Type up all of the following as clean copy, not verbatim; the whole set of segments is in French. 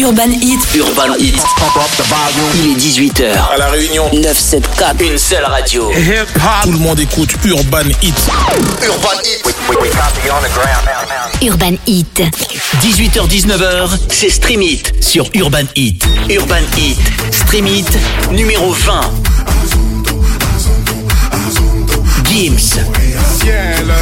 Urban Hit. Urban Hit. Il est 18h. À La Réunion. 974. Une seule radio. Tout le monde écoute Urban Hit. Urban Hit. Urban Hit. 18h-19h, c'est Stream Hit sur Urban Hit. Urban Hit. Stream Hit numéro 20. Gims. Ciel.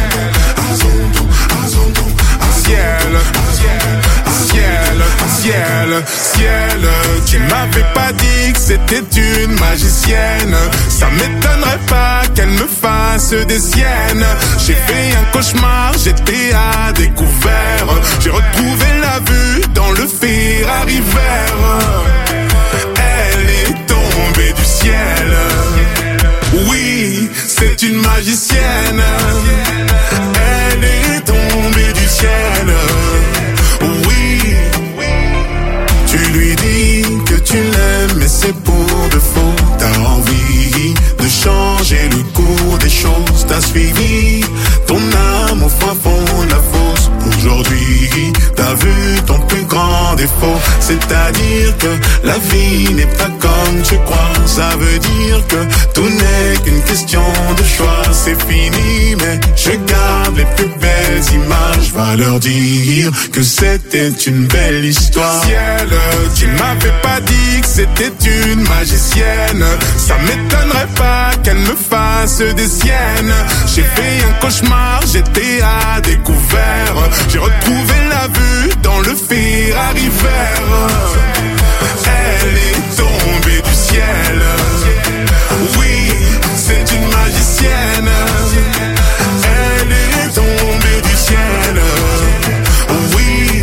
Tu m'avais pas dit que c'était une magicienne. Ça m'étonnerait pas qu'elle me fasse des siennes. J'ai fait un cauchemar, j'étais à découvert. J'ai retrouvé la vue dans le Ferrari vert. Elle est tombée du ciel. Oui, c'est une magicienne. Elle est tombée du ciel. Oui, tu lui dis que tu l'aimes, mais c'est pour de faux. T'as envie de changer le cours des choses. T'as suivi ton âme au fin fond de la fosse. Aujourd'hui, t'as vu ton plus grand défaut. C'est-à-dire que la vie n'est pas comme tu crois. Ça veut dire que tout n'est qu'une question de choix. C'est fini, mais je garde les plus belles images. Va leur dire que c'était une belle histoire. Ciel, tu m'avais pas dit que c'était une magicienne. Ça m'étonnerait pas qu'elle me fasse des siennes. J'ai fait un cauchemar, j'étais à découvert. J'ai retrouvé la vue dans le Ferrari vert. Elle est tombée du ciel. Oui, c'est une magicienne. Elle est tombée du ciel. Oui,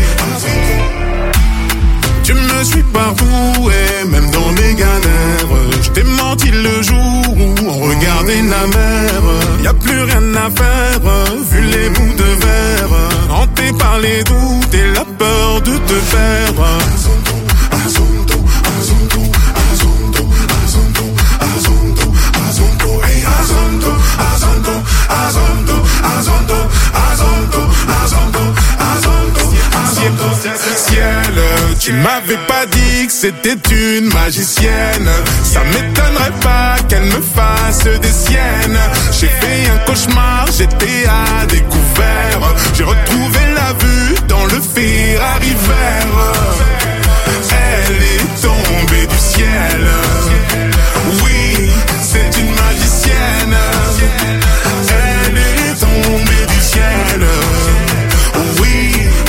tu me suis partout et même dans mes galères. Je t'ai menti le jour où on regardait la mer. Y a plus rien à faire, vu les bouts de verre. Hanté par les doutes et la peur de te perdre. Ciel, tu m'avais pas dit que c'était une magicienne. Ça m'étonnerait pas qu'elle me fasse des siennes. J'ai fait un cauchemar, j'étais à découvert. J'ai retrouvé la vue dans le Ferrari vert. Elle est tombée du ciel. Oui, c'est une magicienne. Elle est tombée du ciel. Oui.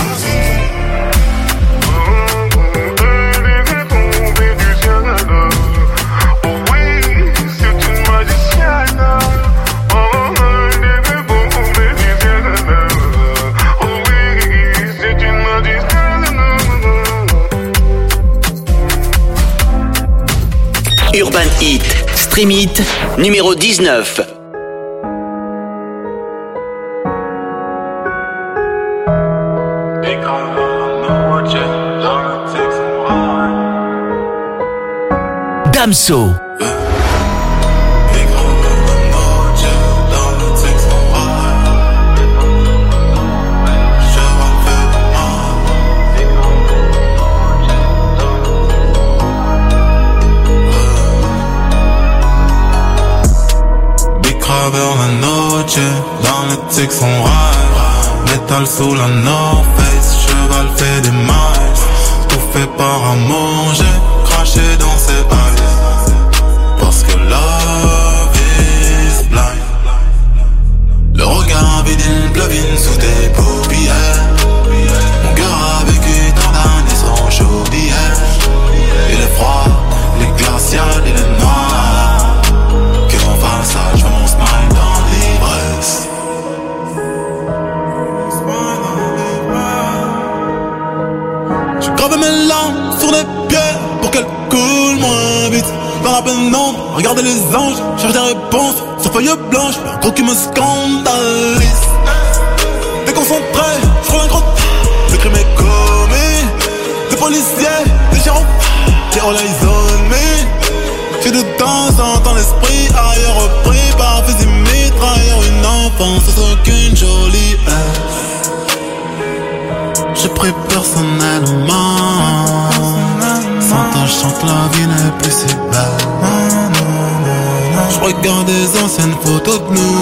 Urban Hit, Stream Hit, numéro 19. Damso. La noche, dans le Texas on ride. Métal sous la North Face, cheval fait des miles. Tout fait par amour, j'ai craché dans ses eyes. Parce que love is blind. Le regard vide, il blavine sous tes paupières. Mon cœur a vécu tant d'années sans chaud d'hier. Il est froid, il est glacial, il est noir. Que l'on fasse ça, je veux mon smile dans l'ivresse. J'ai gravé mes larmes sur les pierres pour qu'elles coulent moins vite. Par la pénombre, regardez les anges, cherche des réponses sur feuille blanche, mais un gros qui me scandalise. Déconcentré, je roule un gros, le crime est commis. Des policiers, des gérants, qui all eyes on me. J'ai de temps en temps l'esprit ailleurs repris par fusil mitrailleur. Une enfance sans aucune jolie. j'ai pris personnellement. Sans toi, je sens que la vie n'est plus si belle. Je regarde des anciennes photos de nous.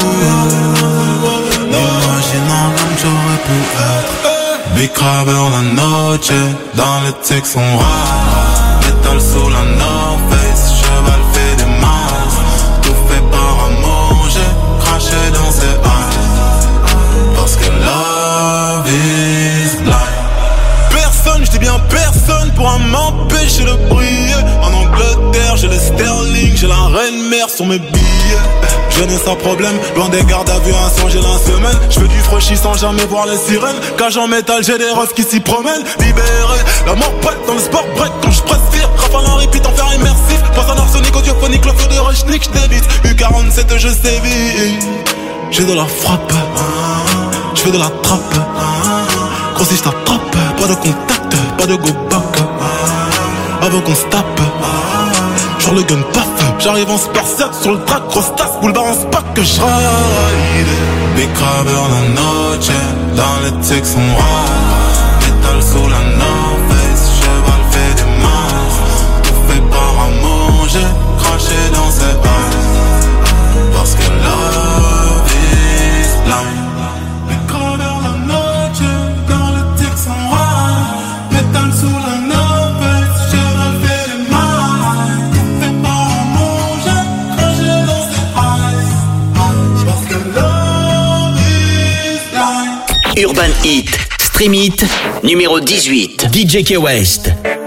Imaginant l'homme j'aurais pu être. Big Craver la noche, dans le Texas on ride. Métal sous la North Face, cheval fait des masses. Tout fait par amour, j'ai craché dans ses eyes. Parce que love is blind. Personne, je dis bien personne pourra m'empêcher de briller. En Angleterre, j'ai les sterling, j'ai la reine mère sur mes billets. Jeunesse sans problème, loin des gardes à vue, un son j'ai la semaine. Je fais du frauchi sans jamais voir les sirènes. Cage en métal, j'ai des refs qui s'y promènent. Libéré, la mort prête dans le sport break. Quand je presse fire, Rafale en repeat, en faire immersif. Passe un arsenic audiophonique, le feu de Rechnik, j'débite. U47, je sévis. J'ai de la frappe, je fais de la trappe. Gros si j't'attrape, pas de contact, pas de go back. Avant qu'on se tape, genre le gun paf. J'arrive en spartiate sur le track, grosse tasse, boulevard en spack que je ride. Big Craver la noche, dans le Texas on ride. Métal sous la North Face, cheval fait des masses. Tout fait par amour, j'ai craché dans ses eyes. Parce que love is blind. Big Craver la noche, dans le Texas on ride. Métal sous la North Face, cheval fait des masses. Tout fait par amour, j'ai craché dans ses eyes. Parce que love is blind. Urban Hit, Stream It, numéro 18. DJ K West.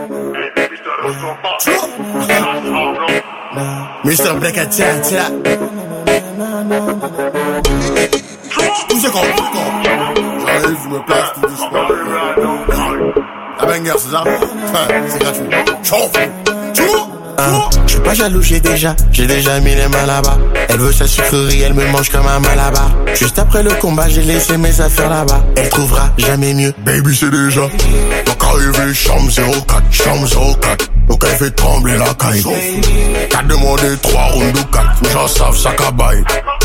Mr. Black at Tia. Tout c'est con. J'arrive, je me place tout doucement. La banger, c'est ça? C'est gratuit. Je suis pas jaloux, j'ai déjà mis les mains là-bas. Elle veut sa sucrerie, elle me mange comme un malabar. Juste après le combat, j'ai laissé mes affaires là-bas. Elle trouvera jamais mieux. Baby, c'est déjà. Donc arrivé, chambre 04. Donc elle fait trembler la caille. T'as demandé 3 rounds ou 4. Les gens savent, ça cabaye.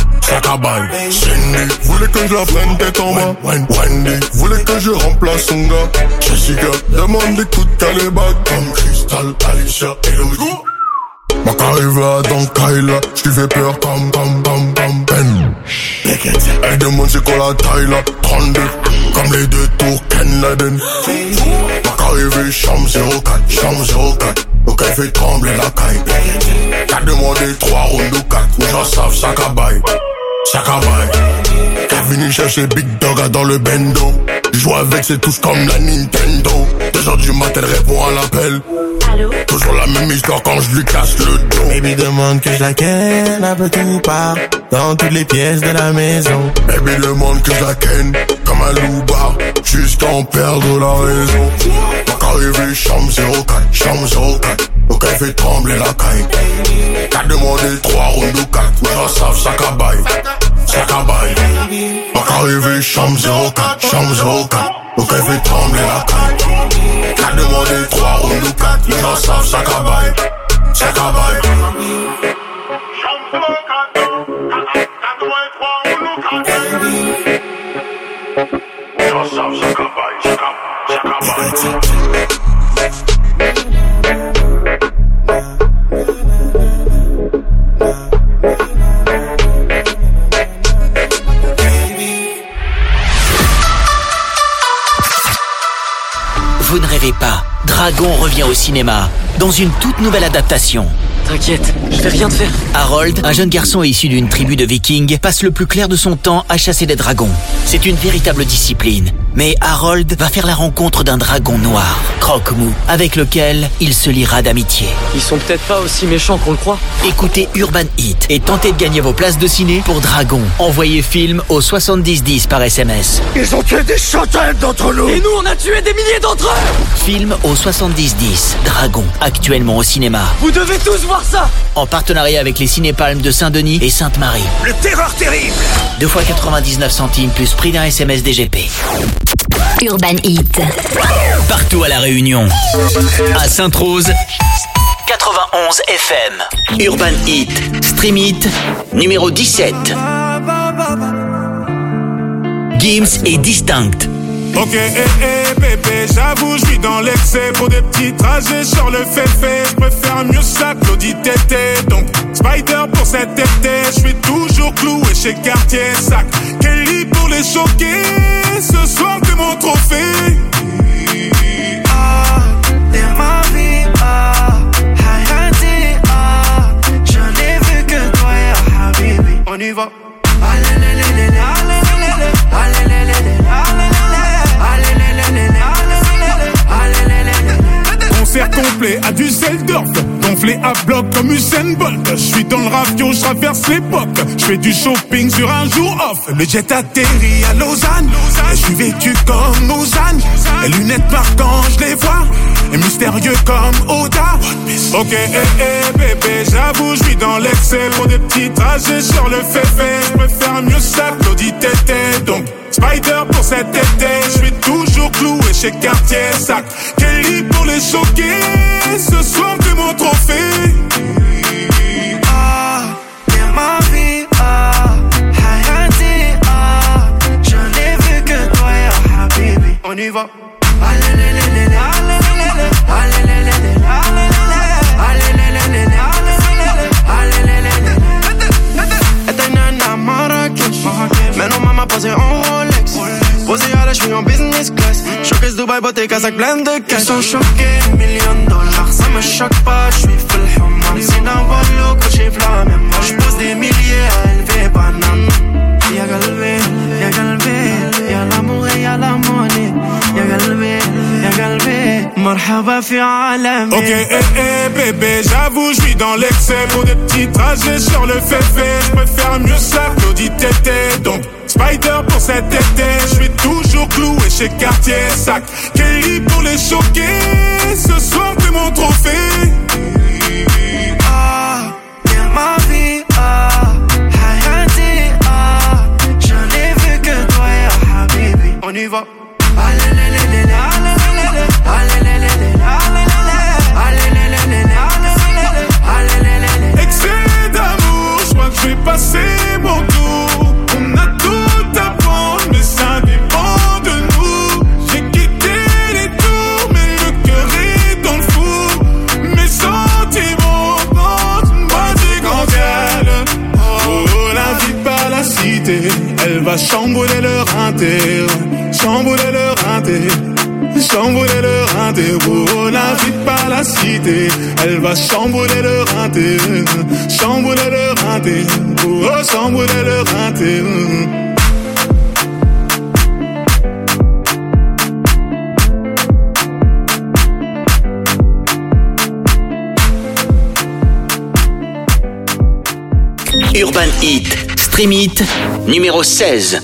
Cindy voulait que je la prenne tête en bas. Wendy voulait que je remplace son gars. Jessica demande écoute qu'elle est bad comme Crystal, Alicia et Louis. Ma carrière dans Kyla, j'lui fais peur comme Ben. Elle demande c'est quoi la taille là. 32 comme les 2 tours Ken Laden. Ma carrière chambre 04. Donc elle fait trembler la caille. T'as demandé 3 rounds ou 4. Les gens savent ça cabaye. T'as venu chercher Big Dog dans le bendo. Joue avec c'est tous comme la Nintendo. 2h du matin elle répond à l'appel. Allô? Toujours la même histoire quand je lui casse le dos. Baby demande que je la ken un peu tout part dans toutes les pièces de la maison. Baby demande que je la ken comme un loup-bar jusqu'à en perdre la raison. Donc arrivé chambre 04. Donc elle fait trembler la caille. T'as demandé 3 rounds ou 4. Les gens savent ça cabaye. Donc arrivé chambre 04. Donc elle fait trembler la caille. T'as demandé 3 rounds ou 4. Les gens savent ça cabaye. Vous ne rêvez pas, Dragon revient au cinéma dans une toute nouvelle adaptation. T'inquiète, je vais rien te faire. Harold, un jeune garçon issu d'une tribu de vikings, passe le plus clair de son temps à chasser des dragons. C'est une véritable discipline. Mais Harold va faire la rencontre d'un dragon noir, Croque-Mou, avec lequel il se liera d'amitié. Ils sont peut-être pas aussi méchants qu'on le croit. Écoutez Urban Hit et tentez de gagner vos places de ciné pour Dragon. Envoyez film au 7010 par SMS. Ils ont tué des centaines d'entre nous. Et nous, on a tué des milliers d'entre eux. Film au 7010, Dragon, actuellement au cinéma. Vous devez tous voir ça. En partenariat avec les Cinépalmes de Saint-Denis et Sainte-Marie. Le terreur terrible. 2 fois 99 centimes plus prix d'un SMS DGP. Urban Hit. Partout à La Réunion. À Sainte-Rose, 91 FM. Urban Hit, Stream It, numéro 17. Gims et Distinct. Ok, bébé, j'avoue, j'suis dans l'excès. Pour des petits trajets sur le féfé, j'préfère mieux ça que l'audit tété. Donc, Spider pour cet été, j'suis toujours cloué chez Cartier Sac. Kelly pour les choquer, ce soir t'es mon trophée. Ah, t'es ma vie, Hayati, je n'ai vu que toi, ya Habibi. On y va. Concert complet à Düsseldorf, gonflé à bloc comme Usain Bolt. J'suis dans le ravio, j'traverse l'époque. J'fais du shopping sur un jour off. Le jet atterrit à Lausanne. J'suis vêtu comme Lausanne. Les lunettes marquantes, j'les vois. Et mystérieux comme Oda. Ok, bébé, j'avoue, j'suis dans l'excès. Pour des petits trajets sur le féfé, j'préfère mieux ça que l'audit tété. Donc, Spider pour cet été, j'suis toujours cloué chez Cartier Sac. Kelly pour les choquer, ce soir t'es mon trophée. Ah, t'es ma vie, Hayati, je n'ai vu que toi, ya Habibi. On y va. Maintenant maman posée en Rolex, posée à la cheville en business class. Showcase Dubaï, beauté, Kazakh, plein de cash. Ils sont choqués, $1 million, ça me choque pas, j'suis full human. C'est d'un volo que j'ai la mémoire. J'pose des milliers à élever banane. Y'a galvé, y'a l'amour et y'a la monnaie. Y'a galvé, marhaba fi alami. Ok, bébé, j'avoue, j'suis dans l'excès. Pour des petits trajets sur le féfé, j'préfère mieux ça que l'audit tété. Donc, Spider pour cet été, j'suis toujours cloué chez Cartier Sac. Kelly pour les choquer, ce soir t'es mon trophée. Ah, t'es ma vie, Hayati, je n'ai vu que toi, ya Habibi. On y va. Excès d'amour, j'crois que j'vais passer mon tour. On a tout à prendre, mais ça dépend de nous. J'ai quitté les tours, mais le cœur est dans le four. Mes sentiments comptent une moitié mondiale. Oh, la vie par la cité, elle va chambouler leur inter. Chambouler leur inter. Chambouler leur inter. Oh, la vie par la cité, elle va chambouler leur inter. Chambouler leur inter. Oh, chambouler leur inter. Urban Hit, Stream Hit, numéro 16.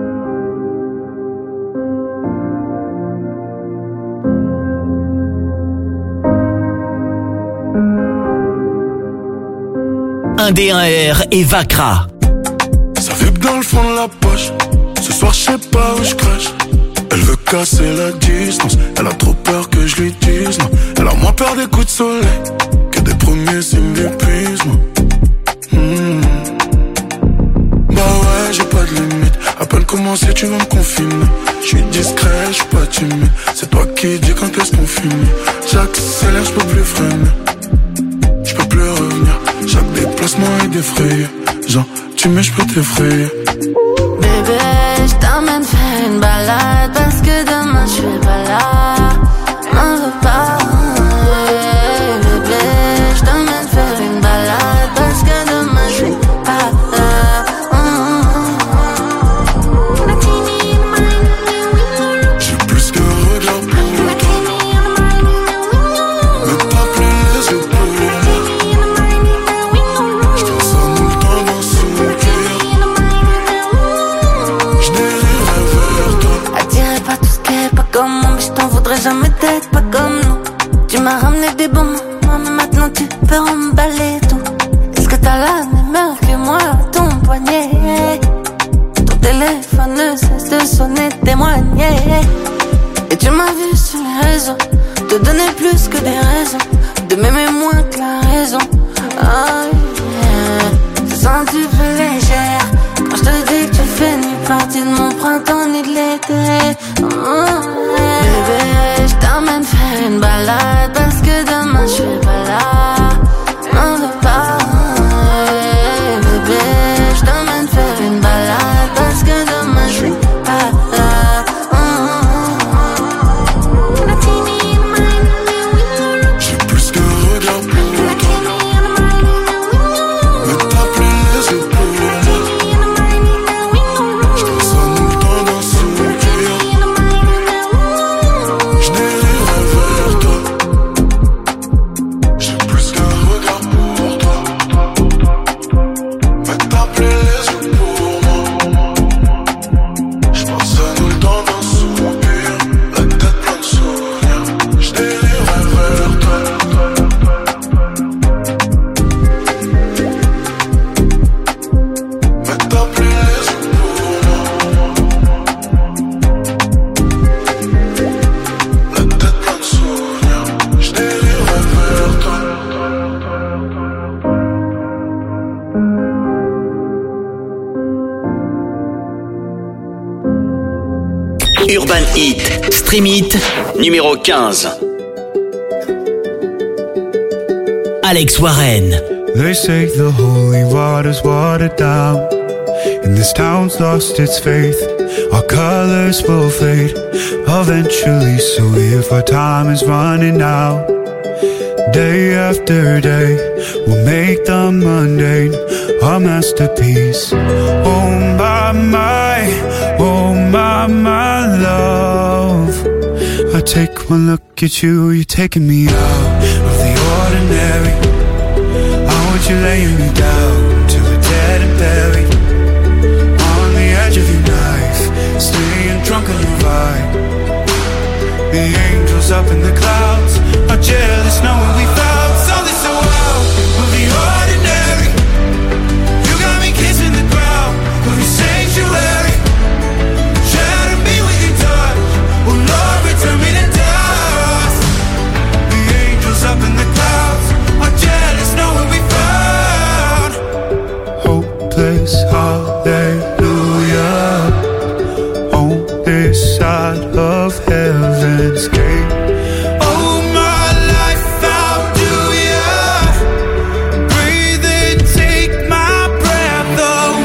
Un D1R et Vakra. Ça vibre dans le fond de la poche. Ce soir, je sais pas où je crache. Elle veut casser la distance. Elle a trop peur que je lui dise non. Elle a moins peur des coups de soleil que des premiers signes d'épuisement. Bah ouais, j'ai pas de limite. À peine commencé, tu vas me confiner. Je suis discret, je suis pas timide. C'est toi qui dis quand est-ce qu'on finit. J'accélère, je peux plus freiner. Je peux plus revenir. Chaque déplacement est défrayé. Genre, tu mets, je peux t'effrayer. Bébé, je t'emmène faire une balade. Parce que demain, je suis pas là. M'en veux pas. Bébé, je t'emmène faire une balade. Parce que demain, je suis pas là. J'ai plus qu'un regard pour toi. Mais t'as plus les yeux pour moi. Je te sens tout le temps dans son cœur. Je dérive vers toi. Attiré par tout ce qui est pas comme moi. Mais je t'en voudrais jamais d'être pas comme nous. Tu m'as ramené des bons moments. Mais maintenant tu peux emballer tout. Est-ce que t'as la même heure que moi à ton poignet? Ton téléphone ne cesse de sonner, témoigner. Et tu m'as vu sur les réseaux te donner plus que des raisons de m'aimer moins que la raison. Oh yeah. Je sens que tu fais légère quand je te dis que tu fais ni partie de mon printemps ni de l'été. Bébé, je t'emmène faire une balade parce que demain je suis pas là. M'en veux pas. Bébé, je t'emmène faire une balade parce que demain je suis pas là. J'ai plus qu'un regard pour toi. Mais t'as plus les yeux pour moi. Je passe un temps dans ce sourire. Je dérive vers toi. J'ai plus qu'un regard pour toi. Mais t'as plus les yeux pour moi. Je passe un temps dans ce sourire. La tête pleine de souvenirs. Je dérive vers toi. Mais t'as plus les yeux pour moi. La tête pleine de souvenirs. Je dérive vers toi. Urban Hit, Stream It, numéro 15. Alex Warren. They say the holy water's watered down, and this town's lost its faith. Our colors will fade eventually, so if our time is running out, day after day, we'll make the mundane our masterpiece. Oh my love, I take one look at you, you're taking me out of the ordinary. I want you laying me down till we're dead and buried, on the edge of your knife, staying drunk on your vibe. The angels up in the clouds are jealous knowing we found something so out of the ordinary. You got me kissing the ground of your sanctuary, shadow me with your touch. Oh Lord, return me to dust. The angels up in the clouds are jealous knowing we found hopeless hallelujah on this side of heaven's gate. Oh my life, how do ya breathe and take my breath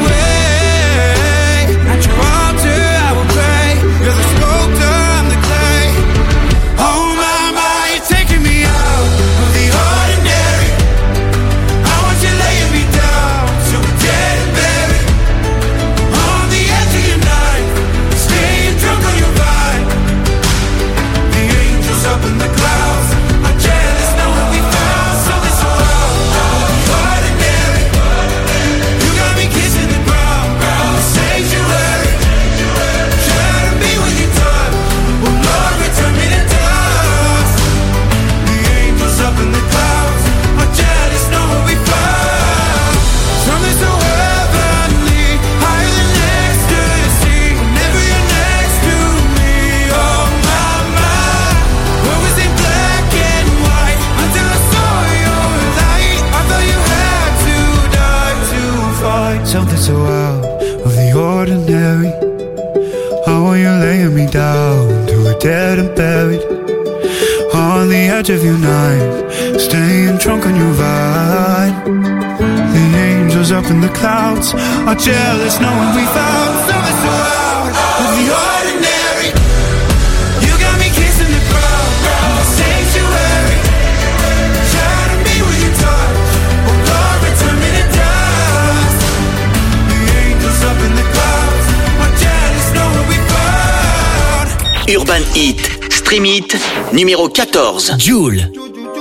away? At your altar I will pray, you're the sculptor, I'm the clay. Oh my, you're taking me out of the ordinary. I want you laying me down till we're dead and buried, on the edge of your knife, staying drunk on your vibe. The angels up in the clouds are jealous knowing we found something so out of the ordinary. You got me kissing the ground, the sanctuary, shadow me with your touch. Oh Lord, return me to dust. The angels up in the clouds are jealous knowing we found something so heavenly, higher than ecstasy. Whenever you're next to me, oh my, what was in black and white until I saw your light. I thought you had to die to find something so out of the ordinary. I want you laying me down till we're dead and buried, on the edge of your knife, staying drunk on your vine. The angels up in the clouds are jealous knowing we found something so out of the ordinary. You got me kissing the ground, the sanctuary, shadow me with your touch. Oh Lord, return me to dust. The angels up in the clouds are jealous knowing we found. Urban Hit, Stream It, numéro 14. Jul.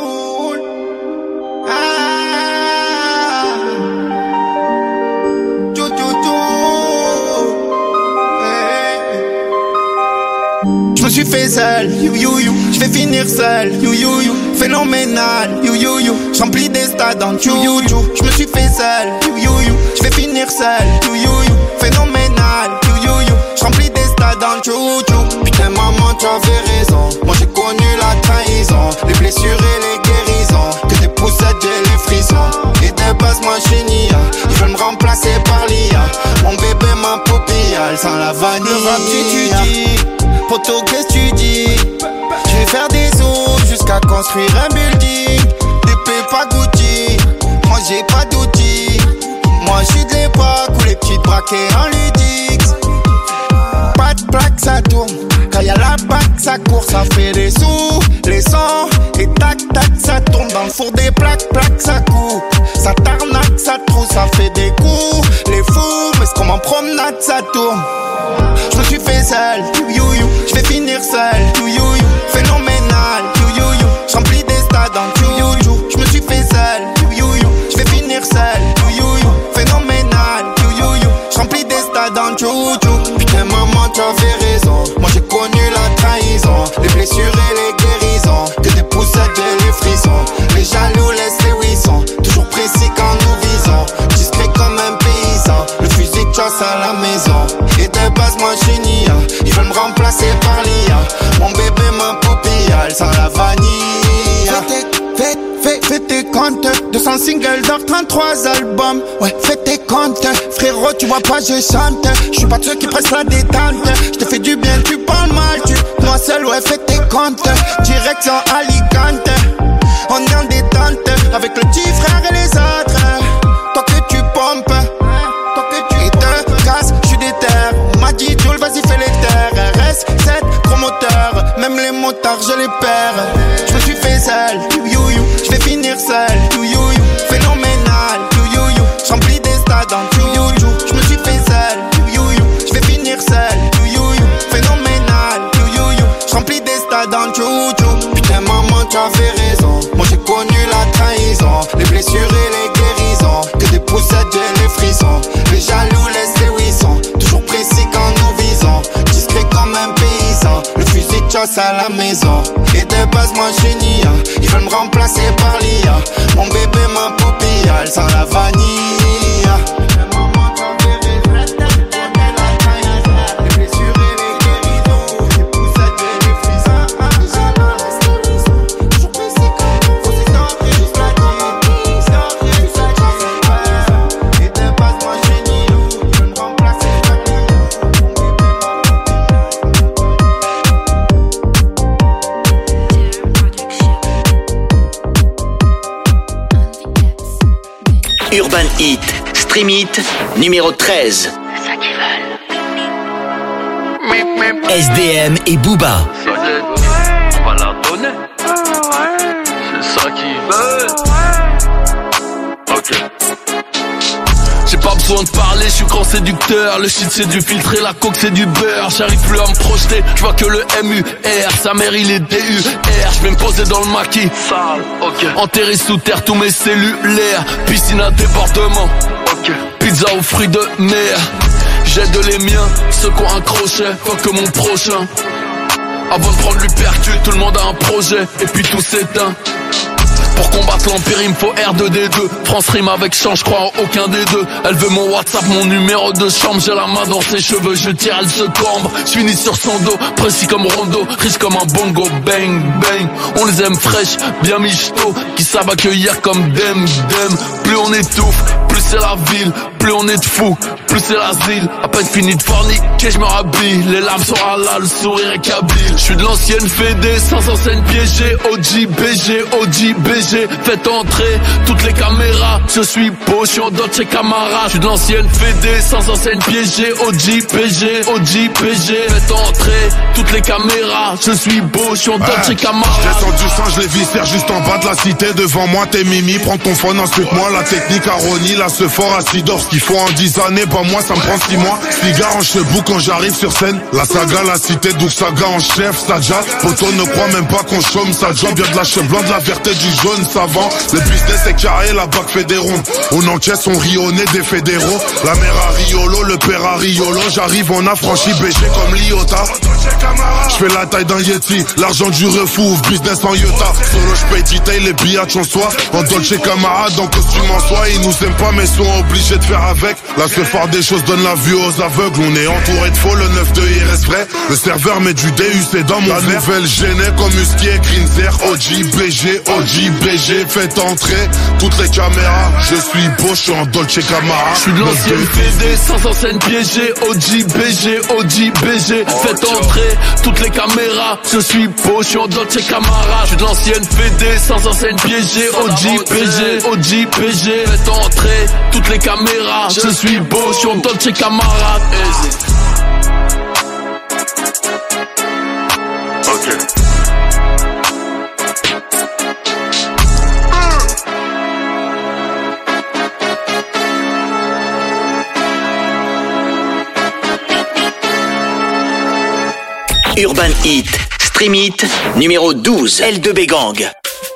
Je me suis fait seul, je vais finir seul, phénoménal, j'remplis des stades en je me suis fait seul, je vais finir seul, phénoménal, j'remplis des stades en putain maman tu avais raison, moi j'ai connu la trahison, les blessures et les guérisons, que des poussettes j'ai les frissons, et de base moi j'suis nia, ils veulent me remplacer par l'IA, mon bébé ma poupille, elle sent la vanille, le rap midi. Je vais faire des sous jusqu'à construire un building. Des pépas Gucci, moi j'ai pas d'outils. Moi j'suis de l'époque où les petites braquées en ludix. Pas de plaque ça tourne, quand y'a la bac ça court, ça fait des sous. Les sons et tac tac ça tourne dans le four des plaques, plaques ça coupe. Ça tarnaque, ça trouve, ça fait des coups. Les fous, mais c'est comme en promenade ça tourne. Je me suis fait seul, you you, je vais finir seul, you you, phénoménal, you you, j'remplis des stades en you you. Je me suis fait seul, you you, je vais finir seul, you you, phénoménal, you you, j'remplis des stades en you you. Putain maman tu avais raison, moi j'ai connu la trahison, les blessures et les guérisons, que des poussettes et les frissons. Les jaloux laissent les wissons, toujours précis quand nous visons, discret comme un paysan, le fusil de chasse à la maison. Et de base moi j'suis nia, ils veulent me remplacer par l'IA. Mon bébé ma poupille, elle sent la vanille. Fais tes comptes, 200 singles d'or, 33 albums. Ouais, fais tes comptes, frérot tu vois pas je chante. J'suis pas de ceux qui pressent la détente. J'te fais du bien, tu parles mal, tu moi seul, ouais fais tes comptes. Direction Alicante, on est en détente avec le petit frère et les autres. Toi que tu pompes, toi que tu te casses, j'suis déter. On m'a dit Joule, vas-y fais les terres. RS7, gros moteur, même les motards je les perds. J'me suis fait seul, you you, j'vais finir seul, you you, phénoménal, you you, j'remplis des stades en you you. J'me suis fait seul, you you, j'vais finir seul, you you, phénoménal, you you, j'remplis des stades en you you. Putain maman tu avais raison, moi j'ai connu la trahison, les blessures et les guérisons, que des poussettes et les frissons. Les jaloux laissent les wissons, toujours précis quand nous visons, discret comme un paysan, le fusil de chasse à la maison. Et de base moi j'suis nia, ils veulent me remplacer par l'IA. Mon bébé ma poupille, elle sent la vanille. Urban Hit, Stream Hit, numéro 13. C'est ça qu'ils veulent. SDM et Booba. On va leur donner. C'est ça qu'ils veulent. Ok. J'ai pas besoin de parler, je suis grand séducteur. Le shit c'est du filtre et la coke c'est du beurre. J'arrive plus à me projeter, je vois que le MUR. Sa mère il est DUR. Je vais me poser dans le maquis. Sale, ok. Enterré sous terre tous mes cellulaires. Piscine à débordement. Ok. Pizza aux fruits de mer. J'aide les miens, ceux qui ont un crochet. Faut que mon prochain. Avant de prendre l'hypercute, tout le monde a un projet. Et puis tout s'éteint. Pour combattre l'empire il me faut R2D2. France rime avec change, je crois en aucun des deux. Elle veut mon WhatsApp, mon numéro de chambre. J'ai la main dans ses cheveux, je tire, elle se cambre. Je finis sur son dos, précis comme Rondo. Riche comme un bongo, bang bang. On les aime fraîches, bien michto. Qui savent accueillir comme dem. Plus on étouffe, plus c'est la ville. Plus on est de fous, plus c'est l'asile. À peine fini de forniquer, je me rhabille. Les larmes sont halal, le sourire est kabyle. Je suis de l'ancienne Fédé, sans enseigne piégée. OG, BG, faites entrer toutes les caméras. Je suis beau, je suis en Dolce Camara. Je suis de l'ancienne Fédé, sans enseigne piégée. OG, PG, faites entrer toutes les caméras. Je suis beau, je suis en Dolce Camara. Je descends du sang, je les viscère juste en bas de la cité. Devant moi t'es Mimi, prends ton phone, insulte-moi. La technique à Ronnie, la Sephora à Sidor. Ce qu'il faut en 10 années, bah moi ça me prend 6 mois. Cigare en chebou quand j'arrive sur scène. La saga, la cité, donc saga en chef, ça jazz. Poto ne croit même pas qu'on chôme, ça job. Y'a de la cheveux blanc, de la vérité, du jaune savant. Le business est carré, la bac fait des rondes. On encaisse, on rit au nez des fédéraux. La mère à Riolo, le père à Riolo. J'arrive, on a franchi BG comme l'Iota. J'fais la taille d'un Yeti, l'argent du refou, business en Iota. Solo j'paye detail, les billets en soi. En Dolce Camarade, en costume en soie. Ils nous aiment pas mais sont obligés de faire avec. La plupart des choses donnent la vue aux aveugles. On est entouré de faux, le 9-2 il reste vrai. Le serveur met du DUC dans mon verre. La nouvelle gênée comme Husky, Greenzer, OG, faites entrer toutes les caméras. Je suis beau, je suis en Dolce Gabbana. Je suis de l'ancienne PD, sans enseigne piégée. OG, faites entrer toutes les caméras. Je suis beau, je suis en Dolce Gabbana. Je suis de l'ancienne PD, sans enseigne piégée. OG, faites entrer toutes les caméras. Je suis beau, je suis en Dolce Gabbana. Ok. Urban Hit, Stream Hit, numéro 12, L2B Gang.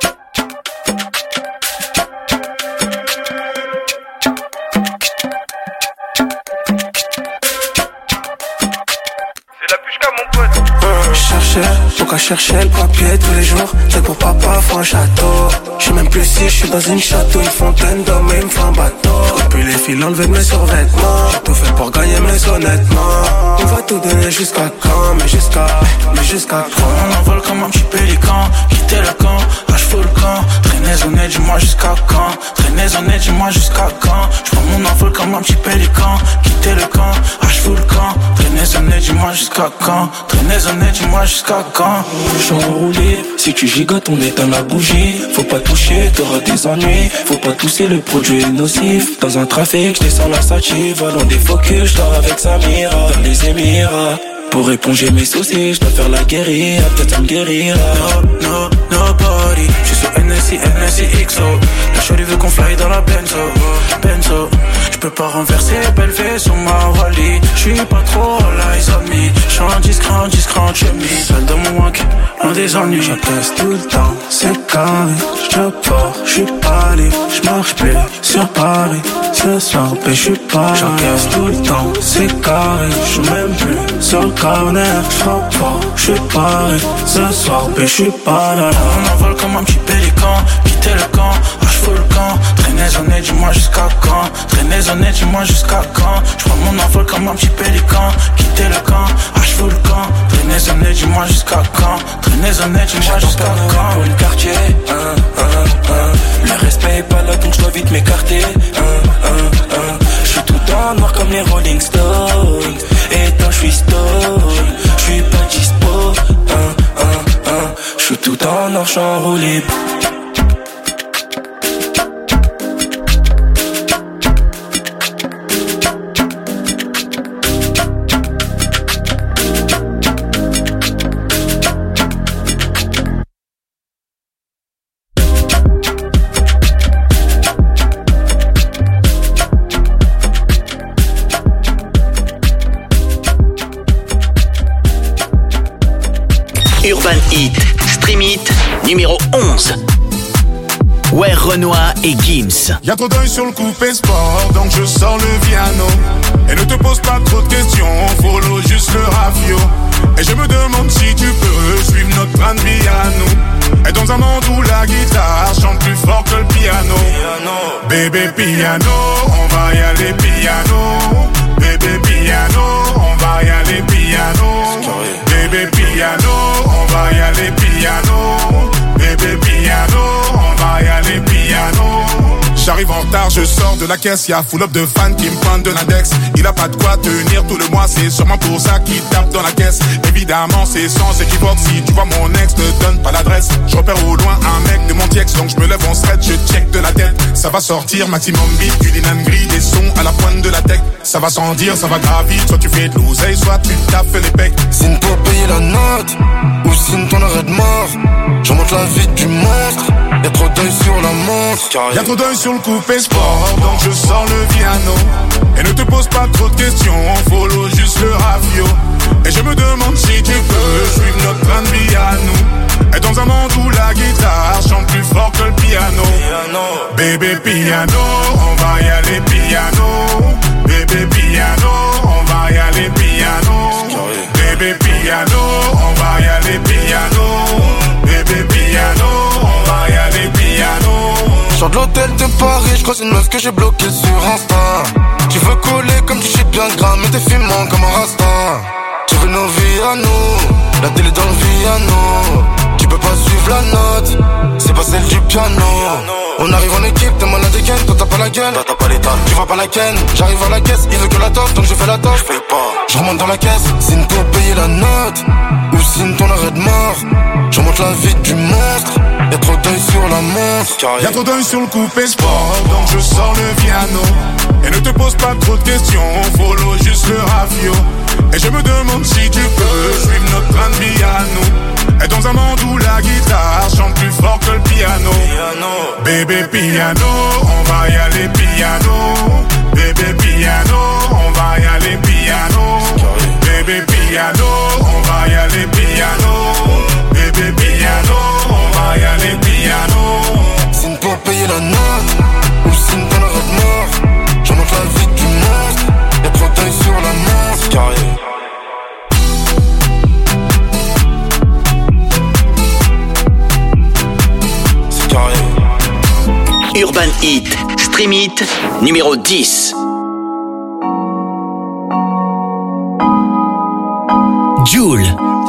Faut qu'à chercher le papier tous les jours. C'est pour papa, faut un château. J'suis même plus si j'suis dans une château. Une fontaine d'hommes et il me faut un bateau. Depuis les fils enlever mes survêtements. J'ai tout fait pour gagner mais honnêtement on va tout donner jusqu'à quand. Mais jusqu'à quand. On envole comme un petit pélican. Quitter le camp, fous le camp. Traînez honnête, dis-moi jusqu'à quand. Traînez honnête, dis-moi jusqu'à quand. J'prends mon envol comme un petit pélican. Quitter le camp, fous le camp. Traînez honnête, dis-moi jusqu'à quand. Traînez honnête, dis-moi jusqu'à quand. J'suis enroulé, si tu gigotes on éteint la bougie. Faut pas toucher, t'auras des ennuis. Faut pas tousser, le produit est nocif. Dans un trafic, j'descends la sativa. Dans des focus, j'dors avec Samira. Dans les Émirats, pour éponger mes soucis, j'dois faire la guérilla. Peut-être ça me guérira. Nobody. J'suis sur NSI, XO. La shorty veut qu'on fly dans la Benzo. J'peux pas renverser, belle V sur ma Wally. J'suis pas trop all eyes on me. J'suis en discret en chemise. Seul dans mon wank, loin des ennuis. J'encaisse tout le temps, c'est carré. J'pars, j'suis pas libre. J'marche plus sur Paris. Ce soir, j'suis pas. J'encaisse tout le temps, c'est carré. J'suis même plus sur le corner. J'frappe fort, j'suis paré. Ce soir, j'suis pas là. On envole comme un petit pélican. Quitter le camp, fous le camp. Traînez honnête, dis-moi jusqu'à quand. Traînez honnête, dis-moi jusqu'à quand. J'prends mon envol comme un petit pélican. Quitter le camp, fous le camp. Traînez honnête, dis-moi jusqu'à quand. Traînez honnête, dis-moi jusqu'à quand. Pour le quartier, le respect est pas là donc j'dois vite m'écarter. J'suis tout en noir comme les Rolling Stones. Et toi j'suis stone, j'suis pas dispo. J'suis tout en noir, j'suis enroulé. Urban Hit, Stream Hit, numéro 11. Ouais, Renoir et Gims. Y'a trop d'œil sur le coupé sport, donc je sors le piano. Et ne te pose pas trop de questions, follow juste le rafio. Et je me demande si tu peux suivre notre plan de vie à nous. Et dans un monde où la guitare chante plus fort que le piano. Bébé piano, on va y aller piano. Bébé piano, on va y aller piano. Bébé piano, on va y aller piano. Bébé piano, on va y aller piano. J'arrive en retard, je sors de la caisse, y'a full up de fans qui me pointent de l'index. Il a pas de quoi tenir tout le mois, c'est sûrement pour ça qu'il tape dans la caisse. Évidemment c'est sans équivoque, si tu vois mon ex, ne donne pas l'adresse. Je repère au loin un mec de mon tiex, donc je me lève en stretch, je check de la tête. Ça va sortir, maximum beat, du linan gris, des sons à la pointe de la tech. Ça va sans dire, ça va gravir, soit tu fais de l'oseille, soit tu tapes les becs. Signe pour payer la note, ou signe ton arrêt de mort. J'en monte la vie du monstre, y'a trop d'œil sur la montre. Y'a trop d'œil sur le coupé sport, donc je sors le piano. Et ne te pose pas trop de questions, follow juste le rafio. Et je me demande si tu peux suivre notre plan de vie à nous. Et dans un monde où la guitare chante plus fort que le piano. Bébé piano, on va y aller piano. Bébé piano, on va y aller piano. Bébé piano, on va y aller piano. Bébé piano, on va y aller piano. Sors de l'hôtel de Paris, j'croise une meuf que j'ai bloquée sur Insta. collé comme du shit bien gras, mais t'es fumant comme un rasta. Tu veux nos vies à nous, la télé dans le piano. Tu peux pas suivre la note, c'est pas celle du piano. On arrive en équipe, t'es malade et ken, toi t'as pas la gueule, toi t'as pas l'état, tu vois pas la ken. J'arrive à la caisse, il veut que la toffe, donc je fais la toffe. Je fais pas, je remonte dans la caisse, signe pour payer la note, ou signe ton arrêt de mort. Je remonte la vie du monstre, y'a trop d'œil sur la montre. Y'a trop d'œil sur le coupé sport, donc je sors le piano. Et ne te pose pas trop de questions, follow juste le rafio. Et je me demande si tu peux suivre notre train de vie à nous. Et dans un monde où la guitare chante plus fort que le piano. Bébé piano, on va y aller piano. Bébé piano, on va y aller piano. Bébé piano, on va y aller piano. Bébé piano, on va y aller piano. Signe pour payer la note, ou signe ton arrêt de mort. Je monte la vie du monstre, y'a trop d'œil sur la montre. Carré. C'est carré. Urban Hit, Stream Hit, numéro 10. Jul.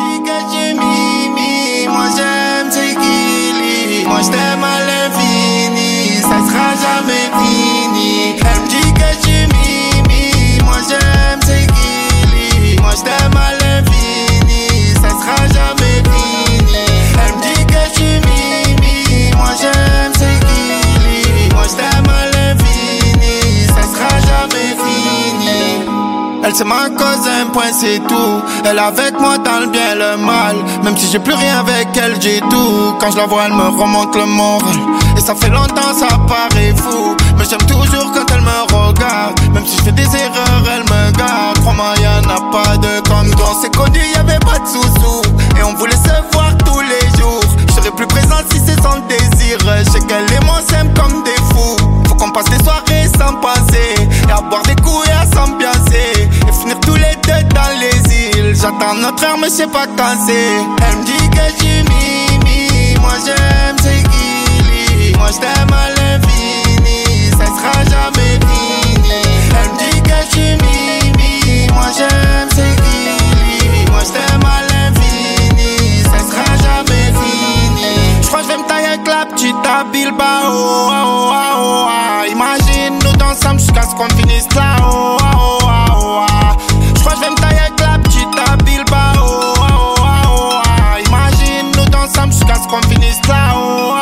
Moi j'aime tes guilis, moi je t'aime à l'infini, ça sera jamais fini. Elle me dit que je suis mimi, moi j'aime tes guilis, moi je t'aime à l'infini, ça sera jamais fini. Elle me dit que je suis mimi, moi j'aime tes guilis, moi je t'aime à l'infini, ça sera jamais fini. Elle c'est ma cousin, point c'est tout. Elle est avec moi dans le bien et le mal. Même si j'ai plus rien avec elle, j'ai tout. Quand je la vois, elle me remonte le moral. Et ça fait longtemps, ça paraît fou, mais j'aime toujours quand elle me regarde. Même si je fais des erreurs, elle me garde. Crois-moi, y'en a pas de comme toi. On s'est connus, y'avait pas de sous-sous, et on voulait se voir tous les jours. Je serais plus présent si c'est son désir. Je sais qu'elle et moi s'aiment comme des fous. Faut qu'on passe des soirées sans penser, et à boire des coups et à s'ambiancer, et finir tous les deux dans les îles. J'attends notre heure mais je sais pas quand c'est. Elle me dit que je suis mimi, moi j'aime tes guilis, moi je t'aime à l'infini, ça sera jamais fini. Elle me dit que je suis mimi, moi j'aime tes guilis, moi je t'aime à l'infini, ça sera jamais fini. J'crois que je vais me tailler avec la petite à Bilbao. Imagine nous ensemble jusqu'à ce qu'on finisse là. J'crois que je vais me tailler avec la petite à Bilbao. Imagine nous ensemble jusqu'à ce qu'on finisse là.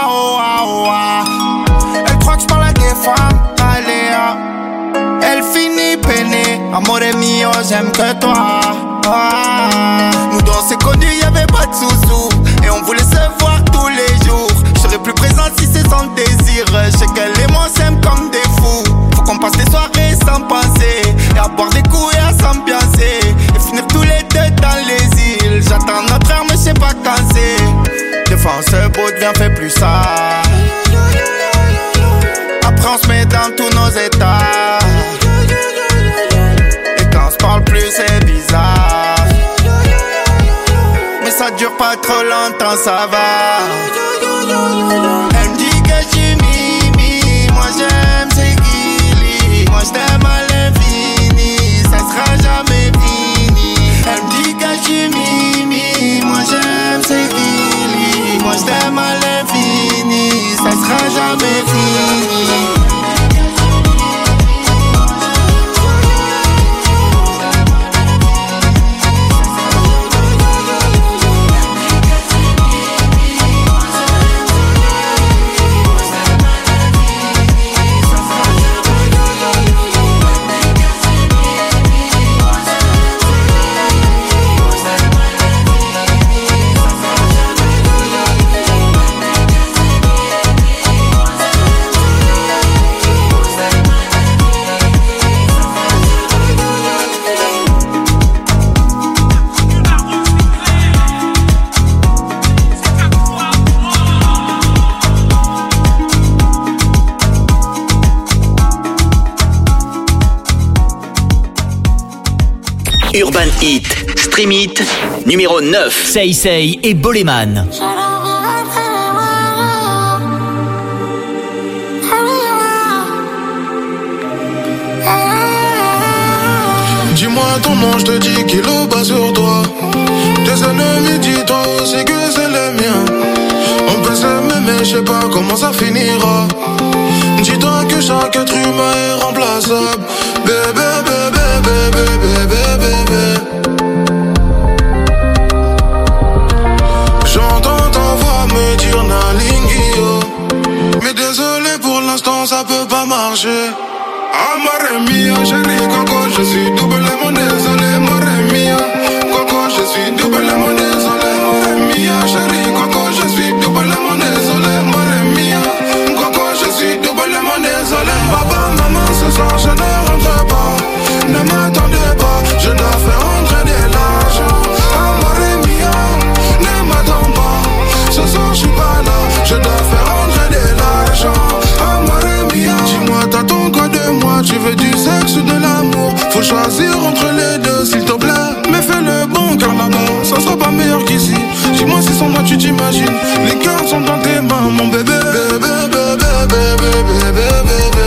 Elle croit que je parle à des femmes, Aléa. Elle finit peinée, amore mio, j'aime que toi. Nous deux on s'est connus, y'avait pas de sous-sous, et on voulait se voir tous les jours. Je serais plus présent si c'est son désir. Je sais qu'elle et moi s'aiment comme des fous. Faut qu'on passe des soirées sans penser, et à boire des coups et à s'ambiancer, et finir tous les deux dans les îles. J'attends notre heure mais je sais pas quand c'est. Des fois on se boude, viens fais plus ça. Après on se met dans tous nos états, et quand on se parle plus c'est bizarre. Mais ça dure pas trop longtemps, ça va. Elle me dit que je suis mimi, moi j'aime tes guilis, moi je t'aime à l'infini, ça sera jamais fini. Elle me dit que je suis mimi, moi j'aime tes guilis, moi je t'aime à l'infini, ça sera jamais fini. Urban Hit, Stream Hit, numéro 9. Say Say et Boleman. Dis-moi ton nom, je te dis qu'il est bas sur toi. Tes ennemis, dis-toi aussi que c'est les miens. On peut s'aimer mais je sais pas comment ça finira. Dis-toi que chaque être humain est remplaçable. Bébé, bébé, bébé, bébé, bébé. J'entends ta voix me dire Nalingio. Mais désolé pour l'instant ça peut pas marcher. Amare mia, chérie Coco, je suis doublement désolé. Amare mia, Coco, je suis doublement désolé. Amare mia, chérie Coco, je suis doublement désolé. Amare mia, Coco, je suis doublement désolé. Papa, maman, ce soir je ne rentre pas. Ne m'attendez pas, je dois faire rentrer de l'argent. Amare mia, ne m'attends pas. Ce soir je suis pas là, je dois faire rentrer de l'argent. Amare mia, dis-moi t'attends quoi de moi? Tu veux du sexe ou de l'amour? Faut choisir entre les deux s'il te plaît. Mais fais le bon car là-bas ça sera pas meilleur qu'ici. Dis-moi si sans moi tu t'imagines. Les cartes sont dans tes mains mon bébé. Bébé, bébé, bébé, bébé, bébé.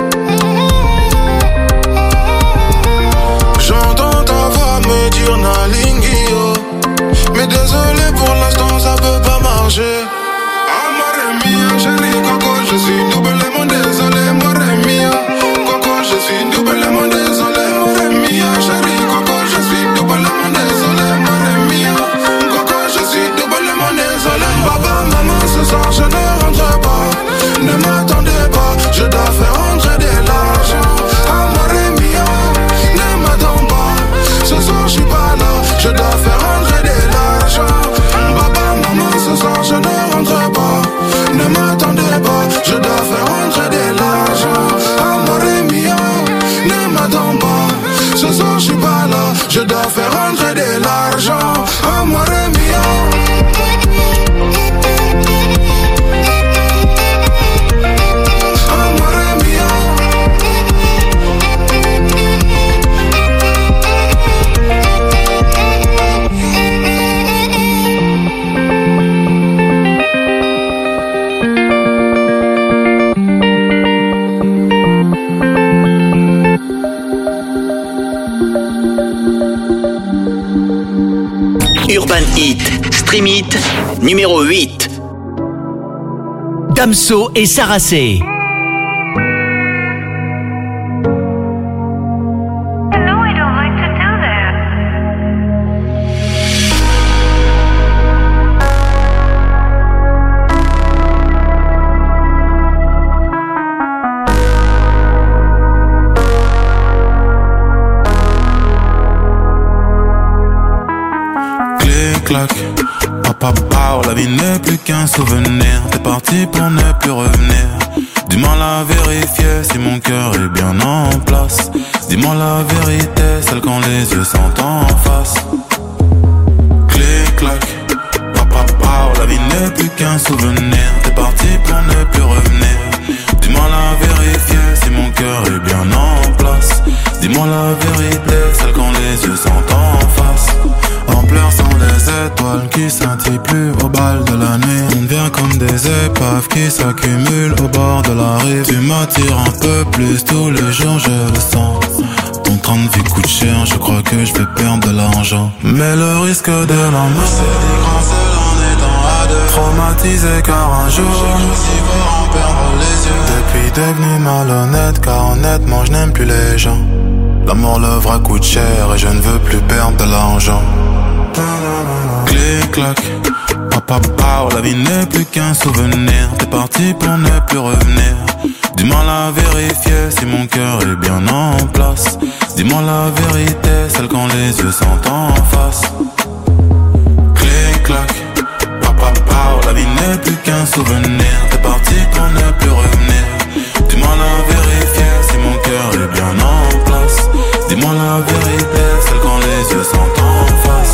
J'entends ta voix me dire Nalingio. Mais désolé pour l'instant ça peut pas marcher. Amare mia, chérie Coco, je suis doublement désolé. Amare mia, Coco, je suis doublement désolé. Amare mia, chérie Coco, je suis doublement désolé. Amare mia, Coco, je suis doublement désolé. Papa, maman, ce soir je ne rentre pas. Ne m'attendez pas, je dois faire rentrer de l'argent. Amare mia, ne m'attends pas. Ce soir je suis pas là, je dois faire rentrer de l'argent. Papa, maman, ce soir je ne rentre pas. Ne m'attendez pas, je dois faire rentrer de l'argent. Amore mia, ne m'attends pas. Ce soir je suis pas là, je dois faire rentrer de l'argent. Amore mia. Urban Hit, Stream Hit, numéro 8. Damso et Saracé. Papa, la vie n'est plus qu'un souvenir. T'es parti pour ne plus revenir. Dis-moi la vérité, si mon cœur est bien en place. Dis-moi la vérité, celle quand les yeux sont en face. Clic-clac, papa, la vie n'est plus qu'un souvenir. T'es parti pour ne plus revenir. Dis-moi la vérité, si mon cœur est bien en place. Dis-moi la vérité, celle quand les yeux sont en face. En pleurs sont des étoiles qui scintillent plus au bal de la nuit. On devient comme des épaves qui s'accumulent au bord de la rive. Tu m'attires un peu plus tous les jours, je le sens. Ton train de vie coûte cher, je crois que je vais perdre de l'argent. Mais le risque de l'amour, c'est des grands seuls en étant à deux. Traumatisé car un jour, j'ai cru en perdre les yeux. Depuis devenu malhonnête car honnêtement je n'aime plus les gens. L'amour, le vrai coûte cher et je ne veux plus perdre de l'argent. Clic-clac, papa, la vie n'est plus qu'un souvenir. T'es parti pour ne plus revenir. Dis-moi la vérité, si mon cœur est bien en place. Dis-moi la vérité, celle quand les yeux sont en face. Clic-clac, papa, la vie n'est plus qu'un souvenir. T'es parti pour ne plus revenir. Dis-moi la vérité, si mon cœur est bien en place. Dis-moi la vérité, celle quand les yeux sont en face.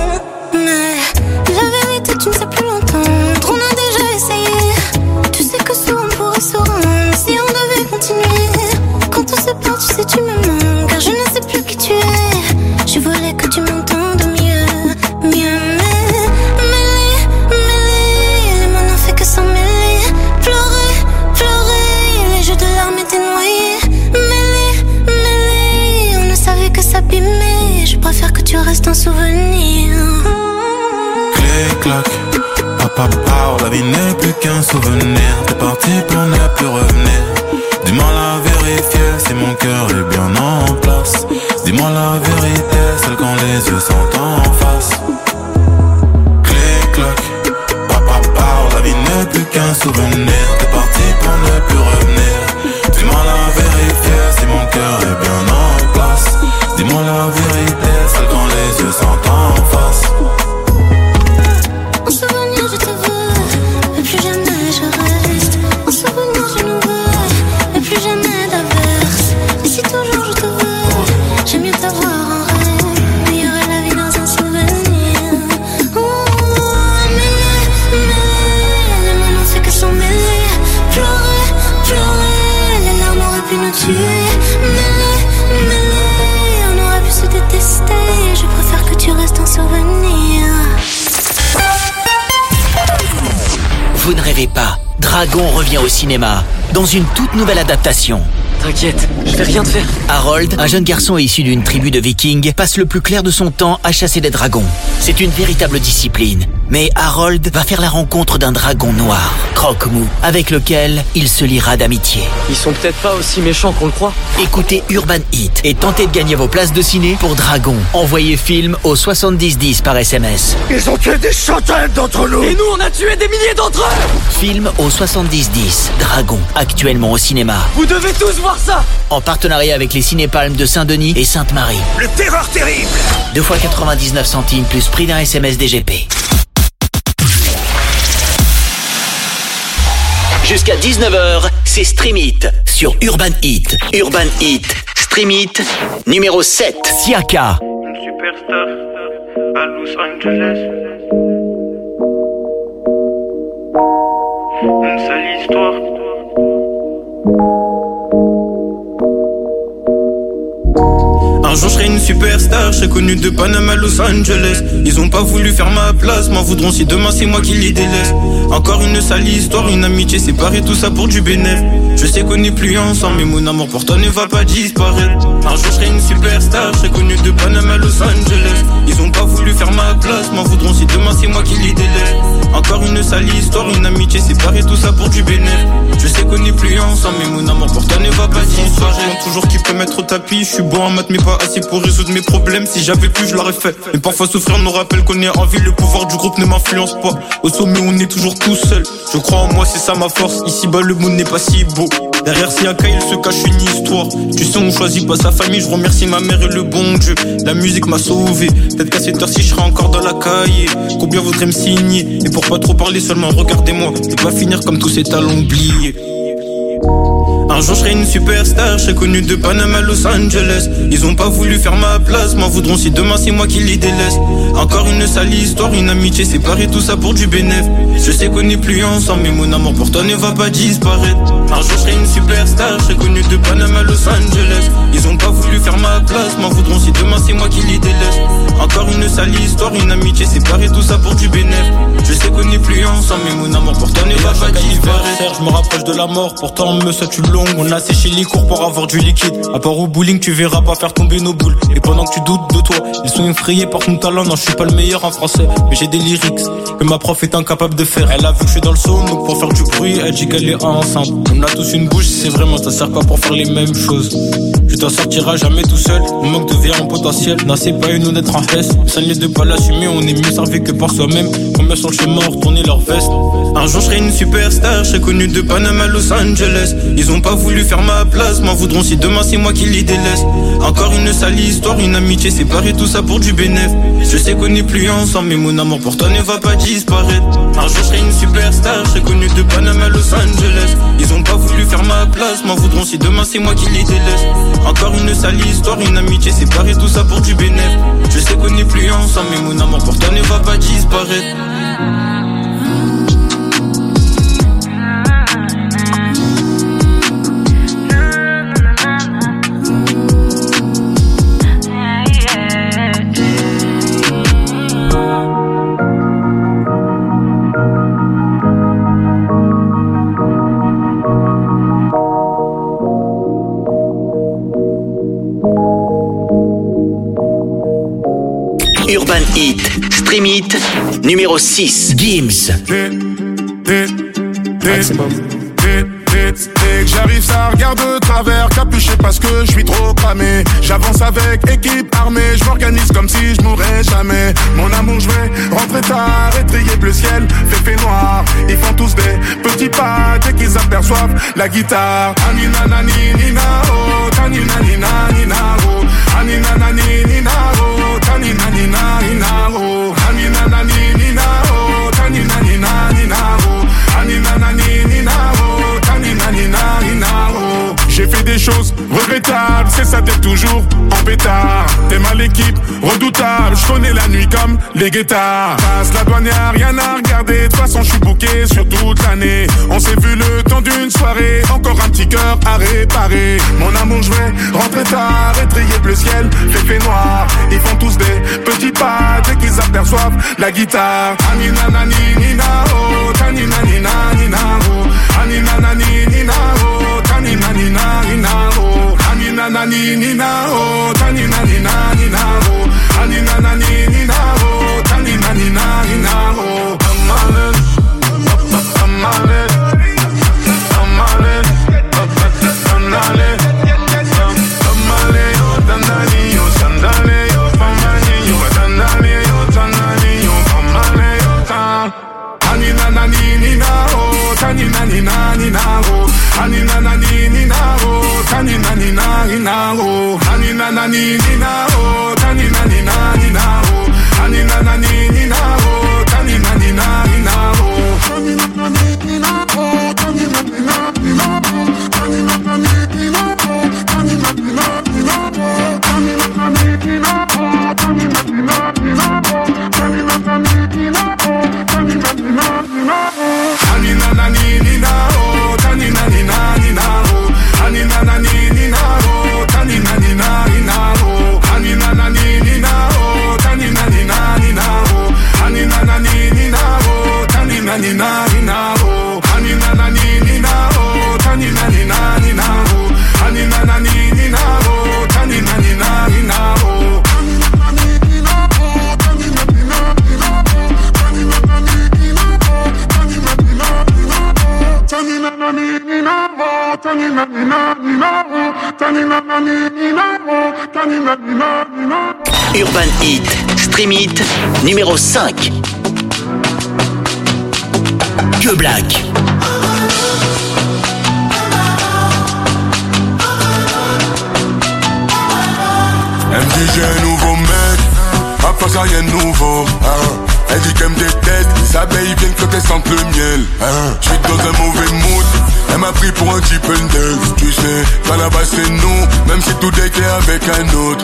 Mais la vérité tu ne sais plus l'entendre. On a déjà essayé. Tu sais que souvent on pourrait se rendre si on devait continuer. Quand on se perd tu sais tu me manques. Car je ne sais plus qui tu es. Je voulais que tu m'entendes mieux. Mieux mais les mots n'ont fait que s'emmêler. clac. La vie n'est plus qu'un souvenir. T'es parti pour ne plus revenir. Dis-moi la vérité, si mon cœur est bien en place. Dis-moi la vérité, celle quand les yeux sont en face. Clic clac. La vie n'est plus qu'un souvenir. T'es parti pour ne plus revenir. Dis-moi la vérité, si mon cœur est bien en place. Dis-moi la vérité, celle quand les yeux sont en face. En souvenir je te veux, mais plus jamais je reste. En souvenir je nous veux, mais plus jamais d'averse. Et si toujours je te veux, j'aime mieux t'avoir en rêve. Meilleure est la vie dans un souvenir. Les mots n'ont fait que s'en mêler. Pleurer, les larmes auraient pu nous tuer. On aurait pu se détester. Je préfère que tu restes un souvenir. Vous ne rêvez pas, Dragon revient au cinéma, dans une toute nouvelle adaptation. T'inquiète, je vais rien te faire. Harold, un jeune garçon issu d'une tribu de vikings, passe le plus clair de son temps à chasser des dragons. C'est une véritable discipline. Mais Harold va faire la rencontre d'un dragon noir, Croque-Mou, avec lequel il se liera d'amitié. Ils sont peut-être pas aussi méchants qu'on le croit. Écoutez Urban Hit et tentez de gagner vos places de ciné pour Dragon. Envoyez film au 7010 par SMS. Ils ont tué des centaines d'entre nous. Et nous, on a tué des milliers d'entre eux. Film au 7010, Dragon, actuellement au cinéma. Vous devez tous voir ça. En partenariat avec les Cinépalmes de Saint-Denis et Sainte-Marie. Le terreur terrible. 2 fois 99 centimes plus prix d'un SMS DGP. Jusqu'à 19h, c'est Stream It sur Urban Hit. Urban Hit, Stream It, numéro 7. Siaka. Une superstar à Los Angeles. Une sale histoire. Un jour je serai une superstar, je serai connu de Panama à Los Angeles. Ils ont pas voulu faire ma place, m'en voudront si demain c'est moi qui les délaisse. Encore une sale histoire, une amitié séparée, tout ça pour du bénéf. Je sais qu'on n'est plus ensemble, mais mon amour pour toi ne va pas disparaître. Un jour je serai une superstar, je serai connu de Panama à Los Angeles. Ils ont pas voulu faire ma place, m'en voudront si demain c'est moi qui les délaisse. Encore une sale histoire, une amitié séparée, tout ça pour du bénéf. Je sais qu'on n'est plus ensemble, mais mon amour pour toi ne va pas disparaître. Je toujours qui peut mettre au tapis, je suis bon en maths mais pas assez pour résoudre mes problèmes. Si j'avais pu je l'aurais fait, mais parfois souffrir nous rappelle qu'on est en vie. Le pouvoir du groupe ne m'influence pas. Au sommet on est toujours tout seul. Je crois en moi, c'est ça ma force. Ici bas le monde n'est pas si beau. Derrière Siaka il se cache une histoire. Tu sais on choisit pas sa famille. Je remercie ma mère et le bon Dieu. La musique m'a sauvé. Peut-être qu'à cette heure-ci je serai encore dans la cahier. Combien voudrait me signer? Et pour pas trop parler seulement regardez-moi. Et pas finir comme tous ces talents oubliés. Un jour je serai une superstar, je serai connu de Panama à Los Angeles. Ils ont pas voulu faire ma place, m'en voudront si demain c'est moi qui les délaisse. Encore une sale histoire, une amitié séparée, tout ça pour du bénéf. Je sais qu'on n'est plus ensemble, mais mon amour pour toi ne va pas disparaître. Un jour je serai une superstar, je serai connu de Panama à Los Angeles. Ils ont pas voulu faire ma place, m'en voudront si demain c'est moi qui les délaisse. Encore une sale histoire, une amitié séparée, tout ça pour du bénéf. Je sais qu'on n'est plus ensemble, mais mon amour pour toi ne va pas disparaître. Je me rapproche de la mort, pourtant me souhaite une longue. On a séché les cours pour avoir du liquide. À part au bowling, tu verras pas faire tomber nos boules. Et pendant que tu doutes de toi, ils sont effrayés par ton talent. Non, je suis pas le meilleur en français, mais j'ai des lyrics que ma prof est incapable de faire. Elle a vu que je suis dans le saut, donc pour faire du bruit, elle dit qu'elle est enceinte. On a tous une bouche, c'est vraiment, ça sert pas pour faire les mêmes choses. Je t'en sortirai jamais tout seul. On manque de vie en potentiel. Non, c'est pas une honnête en S. Mais ça ne laisse de pas l'assumer. On est mieux servi que par soi-même. Combien sur le chemin ont retourné leur veste. Un jour je serai une superstar, je serai connu de Panama à Los Angeles. Ils ont pas voulu faire ma place, m'en voudront si demain c'est moi qui les délaisse. Encore une sale histoire, une amitié séparée, tout ça pour du bénéf. Je sais qu'on n'est plus ensemble, mais mon amour pour toi ne va pas disparaître. Un jour je serai une superstar, je serai connu de Panama à Los Angeles. Ils ont pas voulu faire ma place, m'en voudront si demain c'est moi qui les délaisse. Encore une sale histoire, une amitié séparée, tout ça pour du bénéf. Je sais qu'on n'est plus ensemble, mais mon amour pour toi ne va pas disparaître. Urban Hit, Stream It, numéro 6. Gims. Dès que j'arrive ça regarde de travers, capuché parce que je suis trop cramé. J'avance avec équipe armée, je m'organise comme si je mourrais jamais. Mon amour je vais rentrer tard, étrier bleu ciel, fait noir. Ils font tous des petits pas dès qu'ils aperçoivent la guitare. Anina nani nina oh, tanina nina nina oh. Anina nani nina oh, tanina nina nina oh. Anina nani nina oh, tanina nina nina oh. Anina nani nina oh, tanina nina nina oh. J'ai fait des choses regrettables, c'est ça d'être toujours en pétard. T'es mal l'équipe, redoutable, je connais la nuit comme les guettards. Passe la douane, y'a rien à regarder, de toute façon je suis booké sur toute l'année. On s'est vu le temps d'une soirée, encore un petit cœur à réparer. Mon amour je vais rentrer tard, étrier bleu ciel, fait noir. Ils font tous des petits pas dès qu'ils aperçoivent la guitare. Anina nani nina oh, tanina nina nina oh. Anina nani nina oh, tanina nina nina oh. Anina nani nina oh, tanina nina nina oh. Anina nani nina oh, tanina nina nina oh. Anina nani nina oh, tanina nina nina oh. Anina nani nina oh, tanina nina nina oh. Anina nani nina oh, tanina nina nina oh. Anina nani nina oh, tanina nina nina oh. Anina nani nina oh, tanina nina nina oh. Anina nani nina oh, tanina nina nina oh. Anina nani nina oh, tanina nina nina oh. Anina nani nina oh, tanina nina nina oh. Anina nani nina oh, tanina nina nina oh. Anina nani nina oh, tanina nina nina oh. Anina nani nina oh, tanina nina nina oh. Anina nani nina oh, tanina nina nina oh. Anina nani nina oh, tanina nina nina oh. Anina nani nina oh, tanina nina nina oh. Urban Hit, Stream It, numéro 5. Que Black. Elle me dit j'ai un nouveau mec, à part ça rien de nouveau Elle dit qu'elle me déteste, les abeilles viennent quand elles sentent le miel J'suis dans un mauvais mood, elle m'a pris pour un type neuf. Tu sais, qu'à la base c'est nous, même si tout est clair avec un autre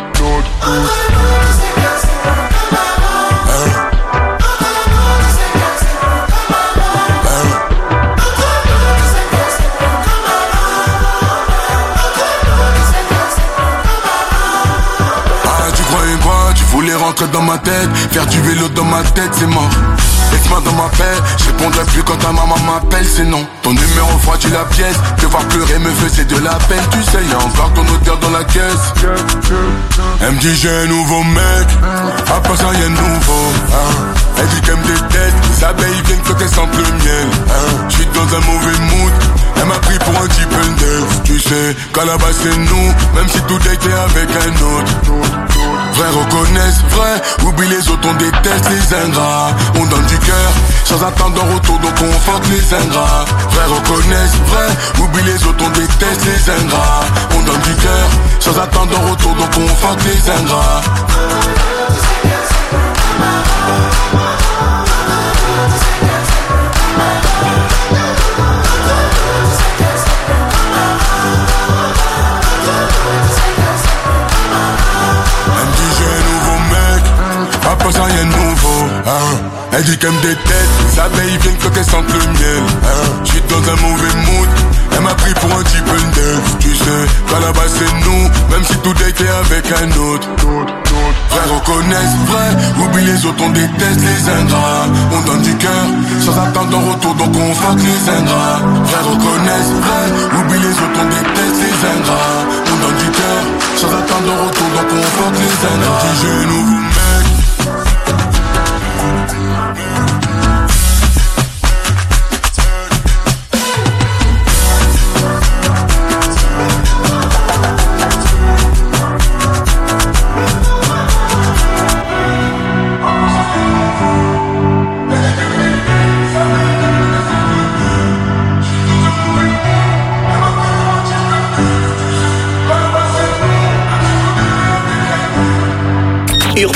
voulais rentrer dans ma tête, faire du vélo dans ma tête, c'est mort. Laisse-moi dans ma paix, je répondrai plus quand ta maman m'appelle, c'est non. Ton numéro froidit la pièce, te voir pleurer me faisait de la peine. Tu sais, y'a encore ton odeur dans la caisse. Elle me dit j'ai un nouveau mec, à part ça y'a un nouveau Elle dit qu'elle me déteste, les abeilles viennent quand elles sentent le miel J'suis dans un mauvais mood, elle m'a pris pour un type neuf. Tu sais, qu'à la base c'est nous, même si tout était avec un autre Vrai reconnaissent, vrai, oublie les autres, on déteste les ingrats. On donne du cœur, sans attendre en retour, donc on fuck les ingrats. Vrai reconnaissent, vrai, oublie les autres, on déteste les ingrats. On donne du cœur, sans attendre en retour, donc on fuck les ingrats. Pas ça rien de nouveau Elle dit qu'elle me déteste, les abeilles viennent quand elles sentent le miel J'suis dans un mauvais mood, elle m'a pris pour un type neuf. Tu sais, qu'à la base c'est nous, même si tout est clair avec un autre Vrai reconnaissent, vrai, oublie les autres, on déteste les ingrats. On donne du cœur, sans attendre en retour, donc on fuck les ingrats. Vrai reconnaissent, vrai, oublie les autres, on déteste les ingrats. On donne du cœur, sans attendre en retour, donc on fuck les ingrats. Elle dit j'ai un nouveau mec,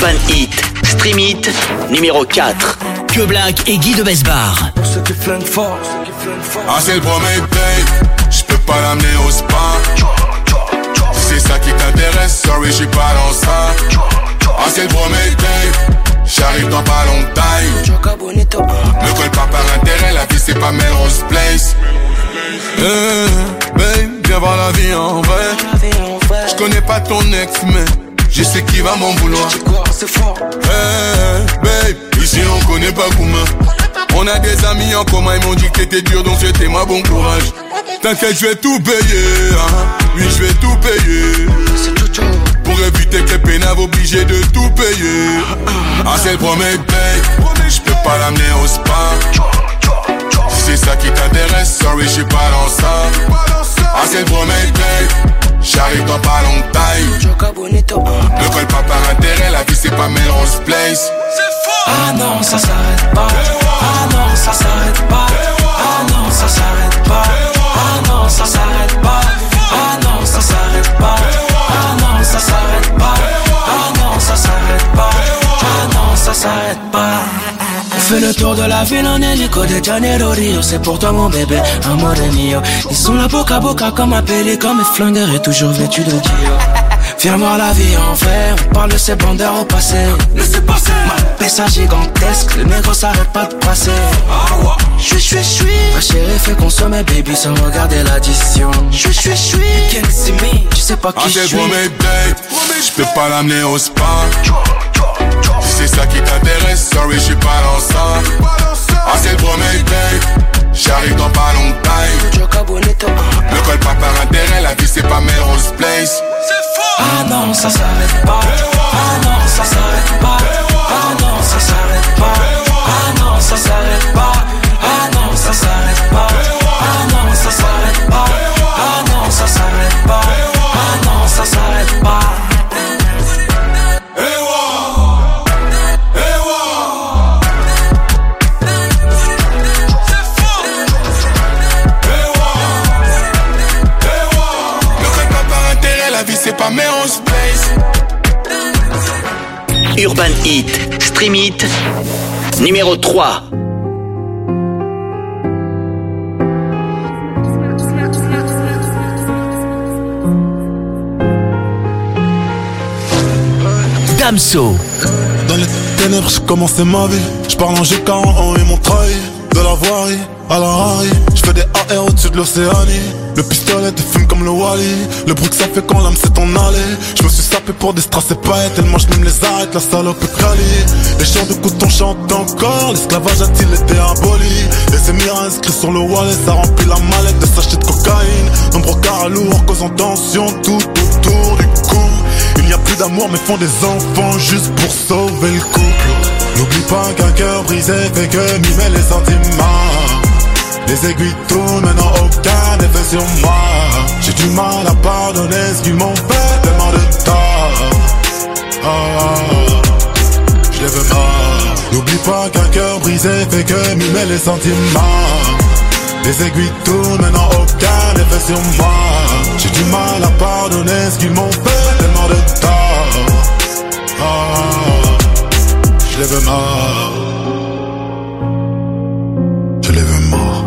Urban Hit, Stream Hit, numéro 4. Que Black et Guy de Besbar. Ceux qui flinguent fort, Ah, c'est le premier date, j'peux pas l'amener au spa. Si c'est ça qui t'intéresse, sorry, j'suis pas dans ça. Ah, c'est le premier date, j'arrive dans pas longtemps. Ne colle pas par intérêt, la vie c'est pas Melrose Place. Babe, viens voir la vie en vrai. J'connais pas ton ex, mais je sais qui va m'en vouloir. Babe, ici on connaît pas Gouma. On a des amis en commun, ils m'ont dit que t'étais dur, donc souhaitez-moi bon courage. T'inquiète, je vais tout payer, hein. Oui, je vais tout payer. Pour éviter que les pénaves obligés de tout payer. Ah, c'est le premier date, j'peux pas l'amener au spa. Si c'est ça qui t'intéresse, sorry, j'suis pas dans ça. Ah, c'est le premier date, j'arrive dans pas longtemps. Ne colle pas par intérêt, la vie c'est pas Melrose Place. Ah non, ça s'arrête pas. Ah non, ça s'arrête pas. Ah non, ça s'arrête pas. Ah non, ça s'arrête pas. Ah non, ça s'arrête pas. Ah non, ça s'arrête pas. Ah non, ça s'arrête pas. Ah non, ça s'arrête pas. On fait le tour de la ville en hélico de Janeiro Rio. C'est pour toi mon bébé, amore mio. Ils sont là boca à boca comme appelés comme mes flingueurs et toujours vêtus de Dio. Viens voir la vie en vrai, on parle de ces bandeurs au passé. Laissez passer. Ma pessa gigantesque, le négro s'arrête pas de passer. Chui. Ma chérie fait consommer baby sans regarder l'addition. Chui. Tu sais pas qui je suis. C'est le premier date, j'peux pas l'amener au spa. Si c'est ça qui t'intéresse, sorry, j'suis pas dans ça. Ah, c'est le premier date, j'arrive dans pas longtemps. Ne colle pas par intérêt, la vie c'est pas Melrose Place. Ah non, ça s'arrête pas. Ah non, ça s'arrête pas. Ah non, ça s'arrête pas. Ah non, ça s'arrête pas. Ah non, ça s'arrête pas. Ah non, ça s'arrête pas. Ah non, ça s'arrête pas. Ah non, ça s'arrête pas. C'est pas Melrose Place. Urban Hit, Stream Hit, numéro 3. Damso. Dans les ténèbres, j'ai commencé ma vie. J'parle en G40 et mon trahi. De la voirie à la Harry. J'fais des AR au-dessus de l'Océanie. Le pistolet te fume comme le Wally. Le bruit que ça fait quand l'âme s'est en allée. J'me suis sapé pour des strass et paillettes. Tellement j'm'aime les arrête, la salope est quali. Les chants de coton chantent encore. L'esclavage a-t-il été aboli? Les émirats inscrits sur le wallet. Ça remplit la mallette de sachets de cocaïne. Nombreux carats lourds causant tension tout autour du cou. Il n'y a plus d'amour mais font des enfants juste pour sauver le couple. N'oublie pas qu'un cœur brisé fait que mimer les sentiments. Les aiguilles tournent, maintenant aucun effet sur moi. J'ai du mal à pardonner ce qu'ils m'ont fait, tellement de tort. Je les veux mort. N'oublie pas qu'un cœur brisé fait que mimer les sentiments. Les aiguilles tournent, maintenant aucun effet sur moi. J'ai du mal à pardonner ce qu'ils m'ont fait, tellement de tort. Je les veux mort. Je les veux mort.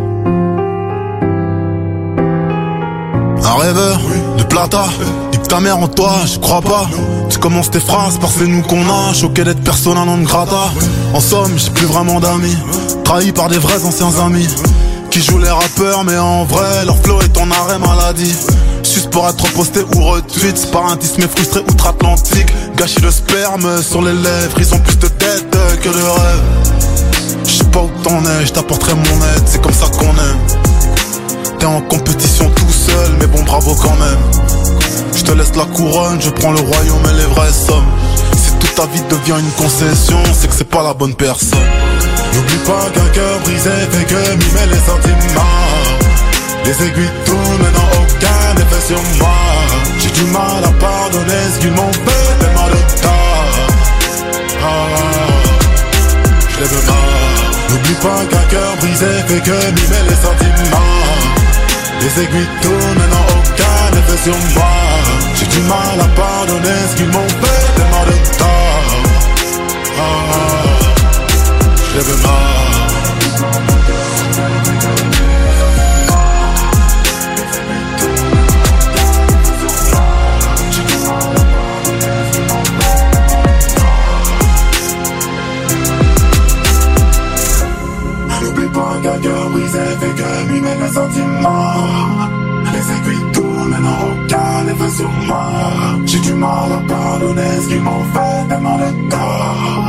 Un rêveur de plata, nique ta mère en toi, j'y crois pas. Tu commences tes phrases par c'est nous qu'on a, choqué d'être persona non grata. En somme, j'ai plus vraiment d'amis, trahi par des vrais anciens amis qui jouent les rappeurs mais en vrai leur flow est en arrêt maladie. Juste pour être posté ou retweet, c'est par un tisme frustré outre-Atlantique. Gâchis de sperme sur les lèvres, ils ont plus de tête que de rêve. J'sais pas où t'en es, j't'apporterai mon aide, c'est comme ça qu'on aime. T'es en compétition tout seul, mais bon bravo quand même. Je te laisse la couronne, je prends le royaume et les vraies sommes. Si toute ta vie devient une concession, c'est que c'est pas la bonne personne. N'oublie pas qu'un cœur brisé fait que mimer les sentiments. Les aiguilles tournent, maintenant aucun effet sur moi. J'ai du mal à pardonner ce qu'ils m'ont fait, tellement de tort. Je les veux mort. N'oublie pas qu'un cœur brisé fait que mimer les sentiments. Les aiguilles tournent, maintenant aucun effet sur moi. J'ai du mal à pardonner ce qu'ils m'ont fait, tellement de tort. Je veux N'oublie pas un cœur brisé fait que lui met le sentiment. Les aiguilles tournent, maintenant aucun effet sur moi. J'ai du mal à pardonner ce qu'ils m'ont fait tellement de tort.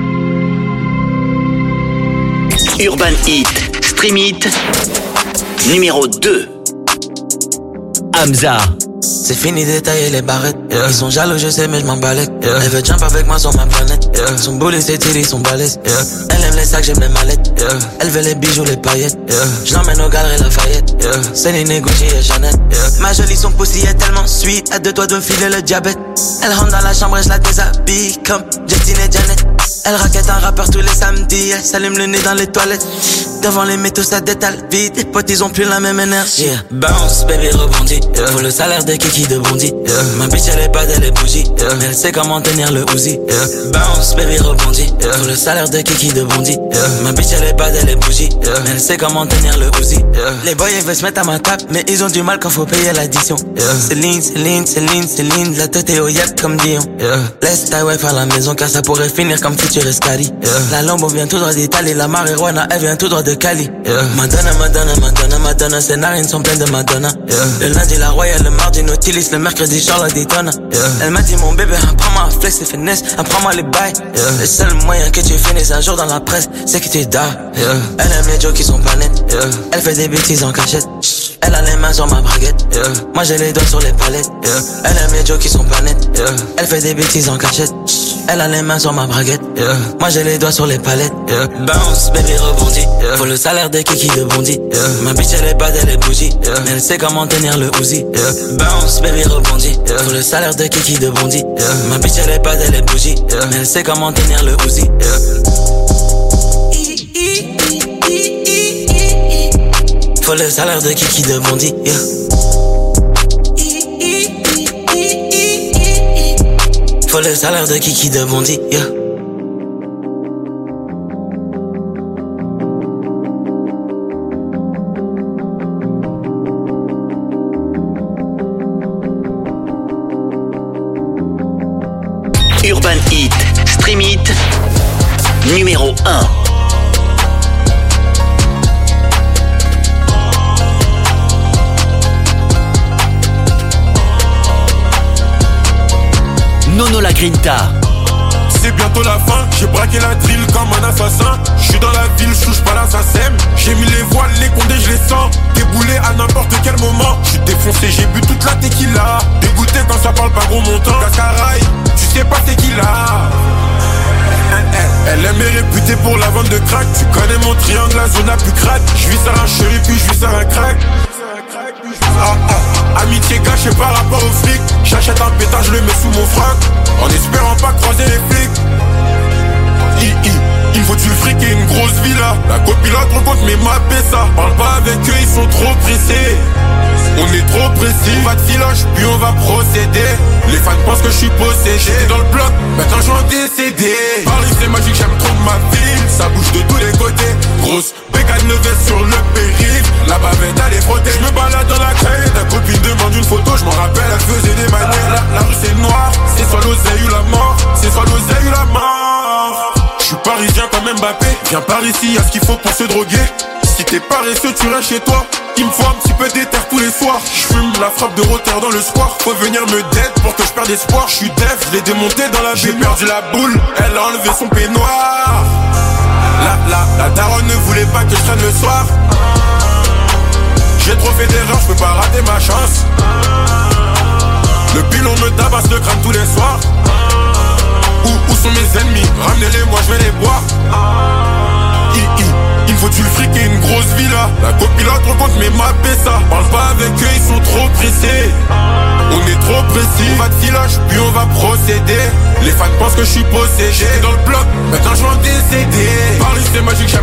Urban Hit, Stream Hit, numéro 2. Hamza. C'est fini d'étailler les barrettes, Ils sont jaloux je sais mais je m'en balèque, Elle veut jump avec moi sur ma planète, Son bullet c'est tiré, ils sont balèzes, Elle aime les sacs, j'aime les mallettes, Elle veut les bijoux, les paillettes, Je l'emmène au galeries Lafayette, Céline, Gucci et Chanel, Ma jolie son pussy est tellement sweet, à deux doigts de me filer le diabète. Elle rentre dans la chambre et je la déshabille comme Justine et Janet. Elle raquette un rappeur tous les samedis, elle s'allume le nez dans les toilettes. Devant les métaux ça détale vite, les potes ils ont plus la même énergie. Bounce baby rebondit, Pour le salaire de Kiki de Bondy, Ma bitch elle est pas elle est bougie, Mais elle sait comment tenir le Uzi, Bounce baby rebondit, Pour le salaire de Kiki de Bondy, Ma bitch elle est pas elle est bougie, Mais elle sait comment tenir le Uzi, Les boys ils veulent se mettre à ma table, mais ils ont du mal quand faut payer l'addition, Céline, Céline, Céline, Céline, la tête est au yep comme Dion, Laisse ta wife à la maison car ça pourrait finir comme Future Escari, La Lambo vient tout droit d'Italie, la marijuana elle vient tout droit de Cali, Madonna, Madonna, Madonna, Madonna, ses narines sont pleines de Madonna, Le lundi la Royale, le mardi Nautilus, le mercredi Charlotte Daytona, Elle m'a dit mon bébé, apprends-moi à flex et finesse, apprends-moi les bails, Le seul moyen que tu finisses un jour dans la presse, c'est que tu dors, Elle aime les jokes qui sont pas nets, Elle fait des bêtises en cachette, Elle a les mains sur ma braguette, Moi j'ai les doigts sur les palettes, Elle aime les jokes qui sont pas nets, Elle fait des bêtises en cachette, Elle a les mains sur ma braguette, Moi j'ai les doigts sur les palettes, Bounce baby rebondit, Pour le salaire de Kiki de Bondy, Ma bitch elle est pas elle est bougie, Mais elle sait comment tenir le Uzi, Bounce baby rebondit, Pour le salaire de Kiki de Bondy, Ma bitch elle est pas elle est bougie, Mais elle sait comment tenir le Uzi, Faut le salaire de Kiki de Bondy, Faut le salaire de Kiki de Bondy, Urban Hit, Stream Hit, numéro 1. Nono La Grinta. C'est bientôt la fin, j'ai braqué la drill comme un assassin. J'suis dans la ville, j'touche pas l'assassin. J'ai mis les voiles, les condés, je les sens. Déboulé à n'importe quel moment. J'suis défoncé, j'ai bu toute la tequila. Dégoûté quand ça parle pas gros montant. Cascaraï, tu sais pas c'est qui là. Elle est réputée pour la vente de crack. Tu connais mon triangle, la zone la plus crade. J'vis ça un chéri puis j'vis ça un crack. Amitié cachée par rapport au flic. J'achète un pétard, je le mets sous mon frac, en espérant pas croiser les flics. Il me faut du fric et une grosse villa. La copilote rencontre mes mappés ça. Parle pas avec eux, ils sont trop pressés. On est trop précis. On va de filoche, puis on va procéder. Les fans pensent que je suis possédé. J'étais dans le bloc, maintenant je vais en décéder. Paris c'est magique, j'aime trop ma ville. Ça bouge de tous les côtés. Grosse bécane levée sur le périph'. La bavette elle est frottée. Je me balade dans la caille. Ta copine demande une photo, je m'en rappelle, elle faisait des manières. La rue c'est noir, c'est soit l'oseille ou la mort. C'est soit l'oseille ou la mort. Je suis parisien comme Mbappé. Viens par ici, y'a ce qu'il faut pour se droguer. Si t'es paresseux, tu restes chez toi. Il me faut un petit peu d'éther tous les soirs. J'fume la frappe de roteur dans le square. Faut venir me dead pour que je perde espoir. J'suis def, je l'ai démonté dans la J'ai perdu la boule, elle a enlevé son peignoir. La daronne ne voulait pas que je traîne le soir. J'ai trop fait d'erreurs, je peux pas rater ma chance. Le pilon me tabasse le crâne tous les soirs. Où sont mes ennemis? Ramenez-les, moi je vais les boire. Il me faut du fric et une grosse villa. La copilote rencontre mes mappés ça. Parle pas avec eux, ils sont trop pressés. On est trop précis. On va de filoche, puis on va procéder. Les fans pensent que je suis possédé. J'étais dans le bloc, maintenant je vais en décéder. Paris c'est magique, j'aime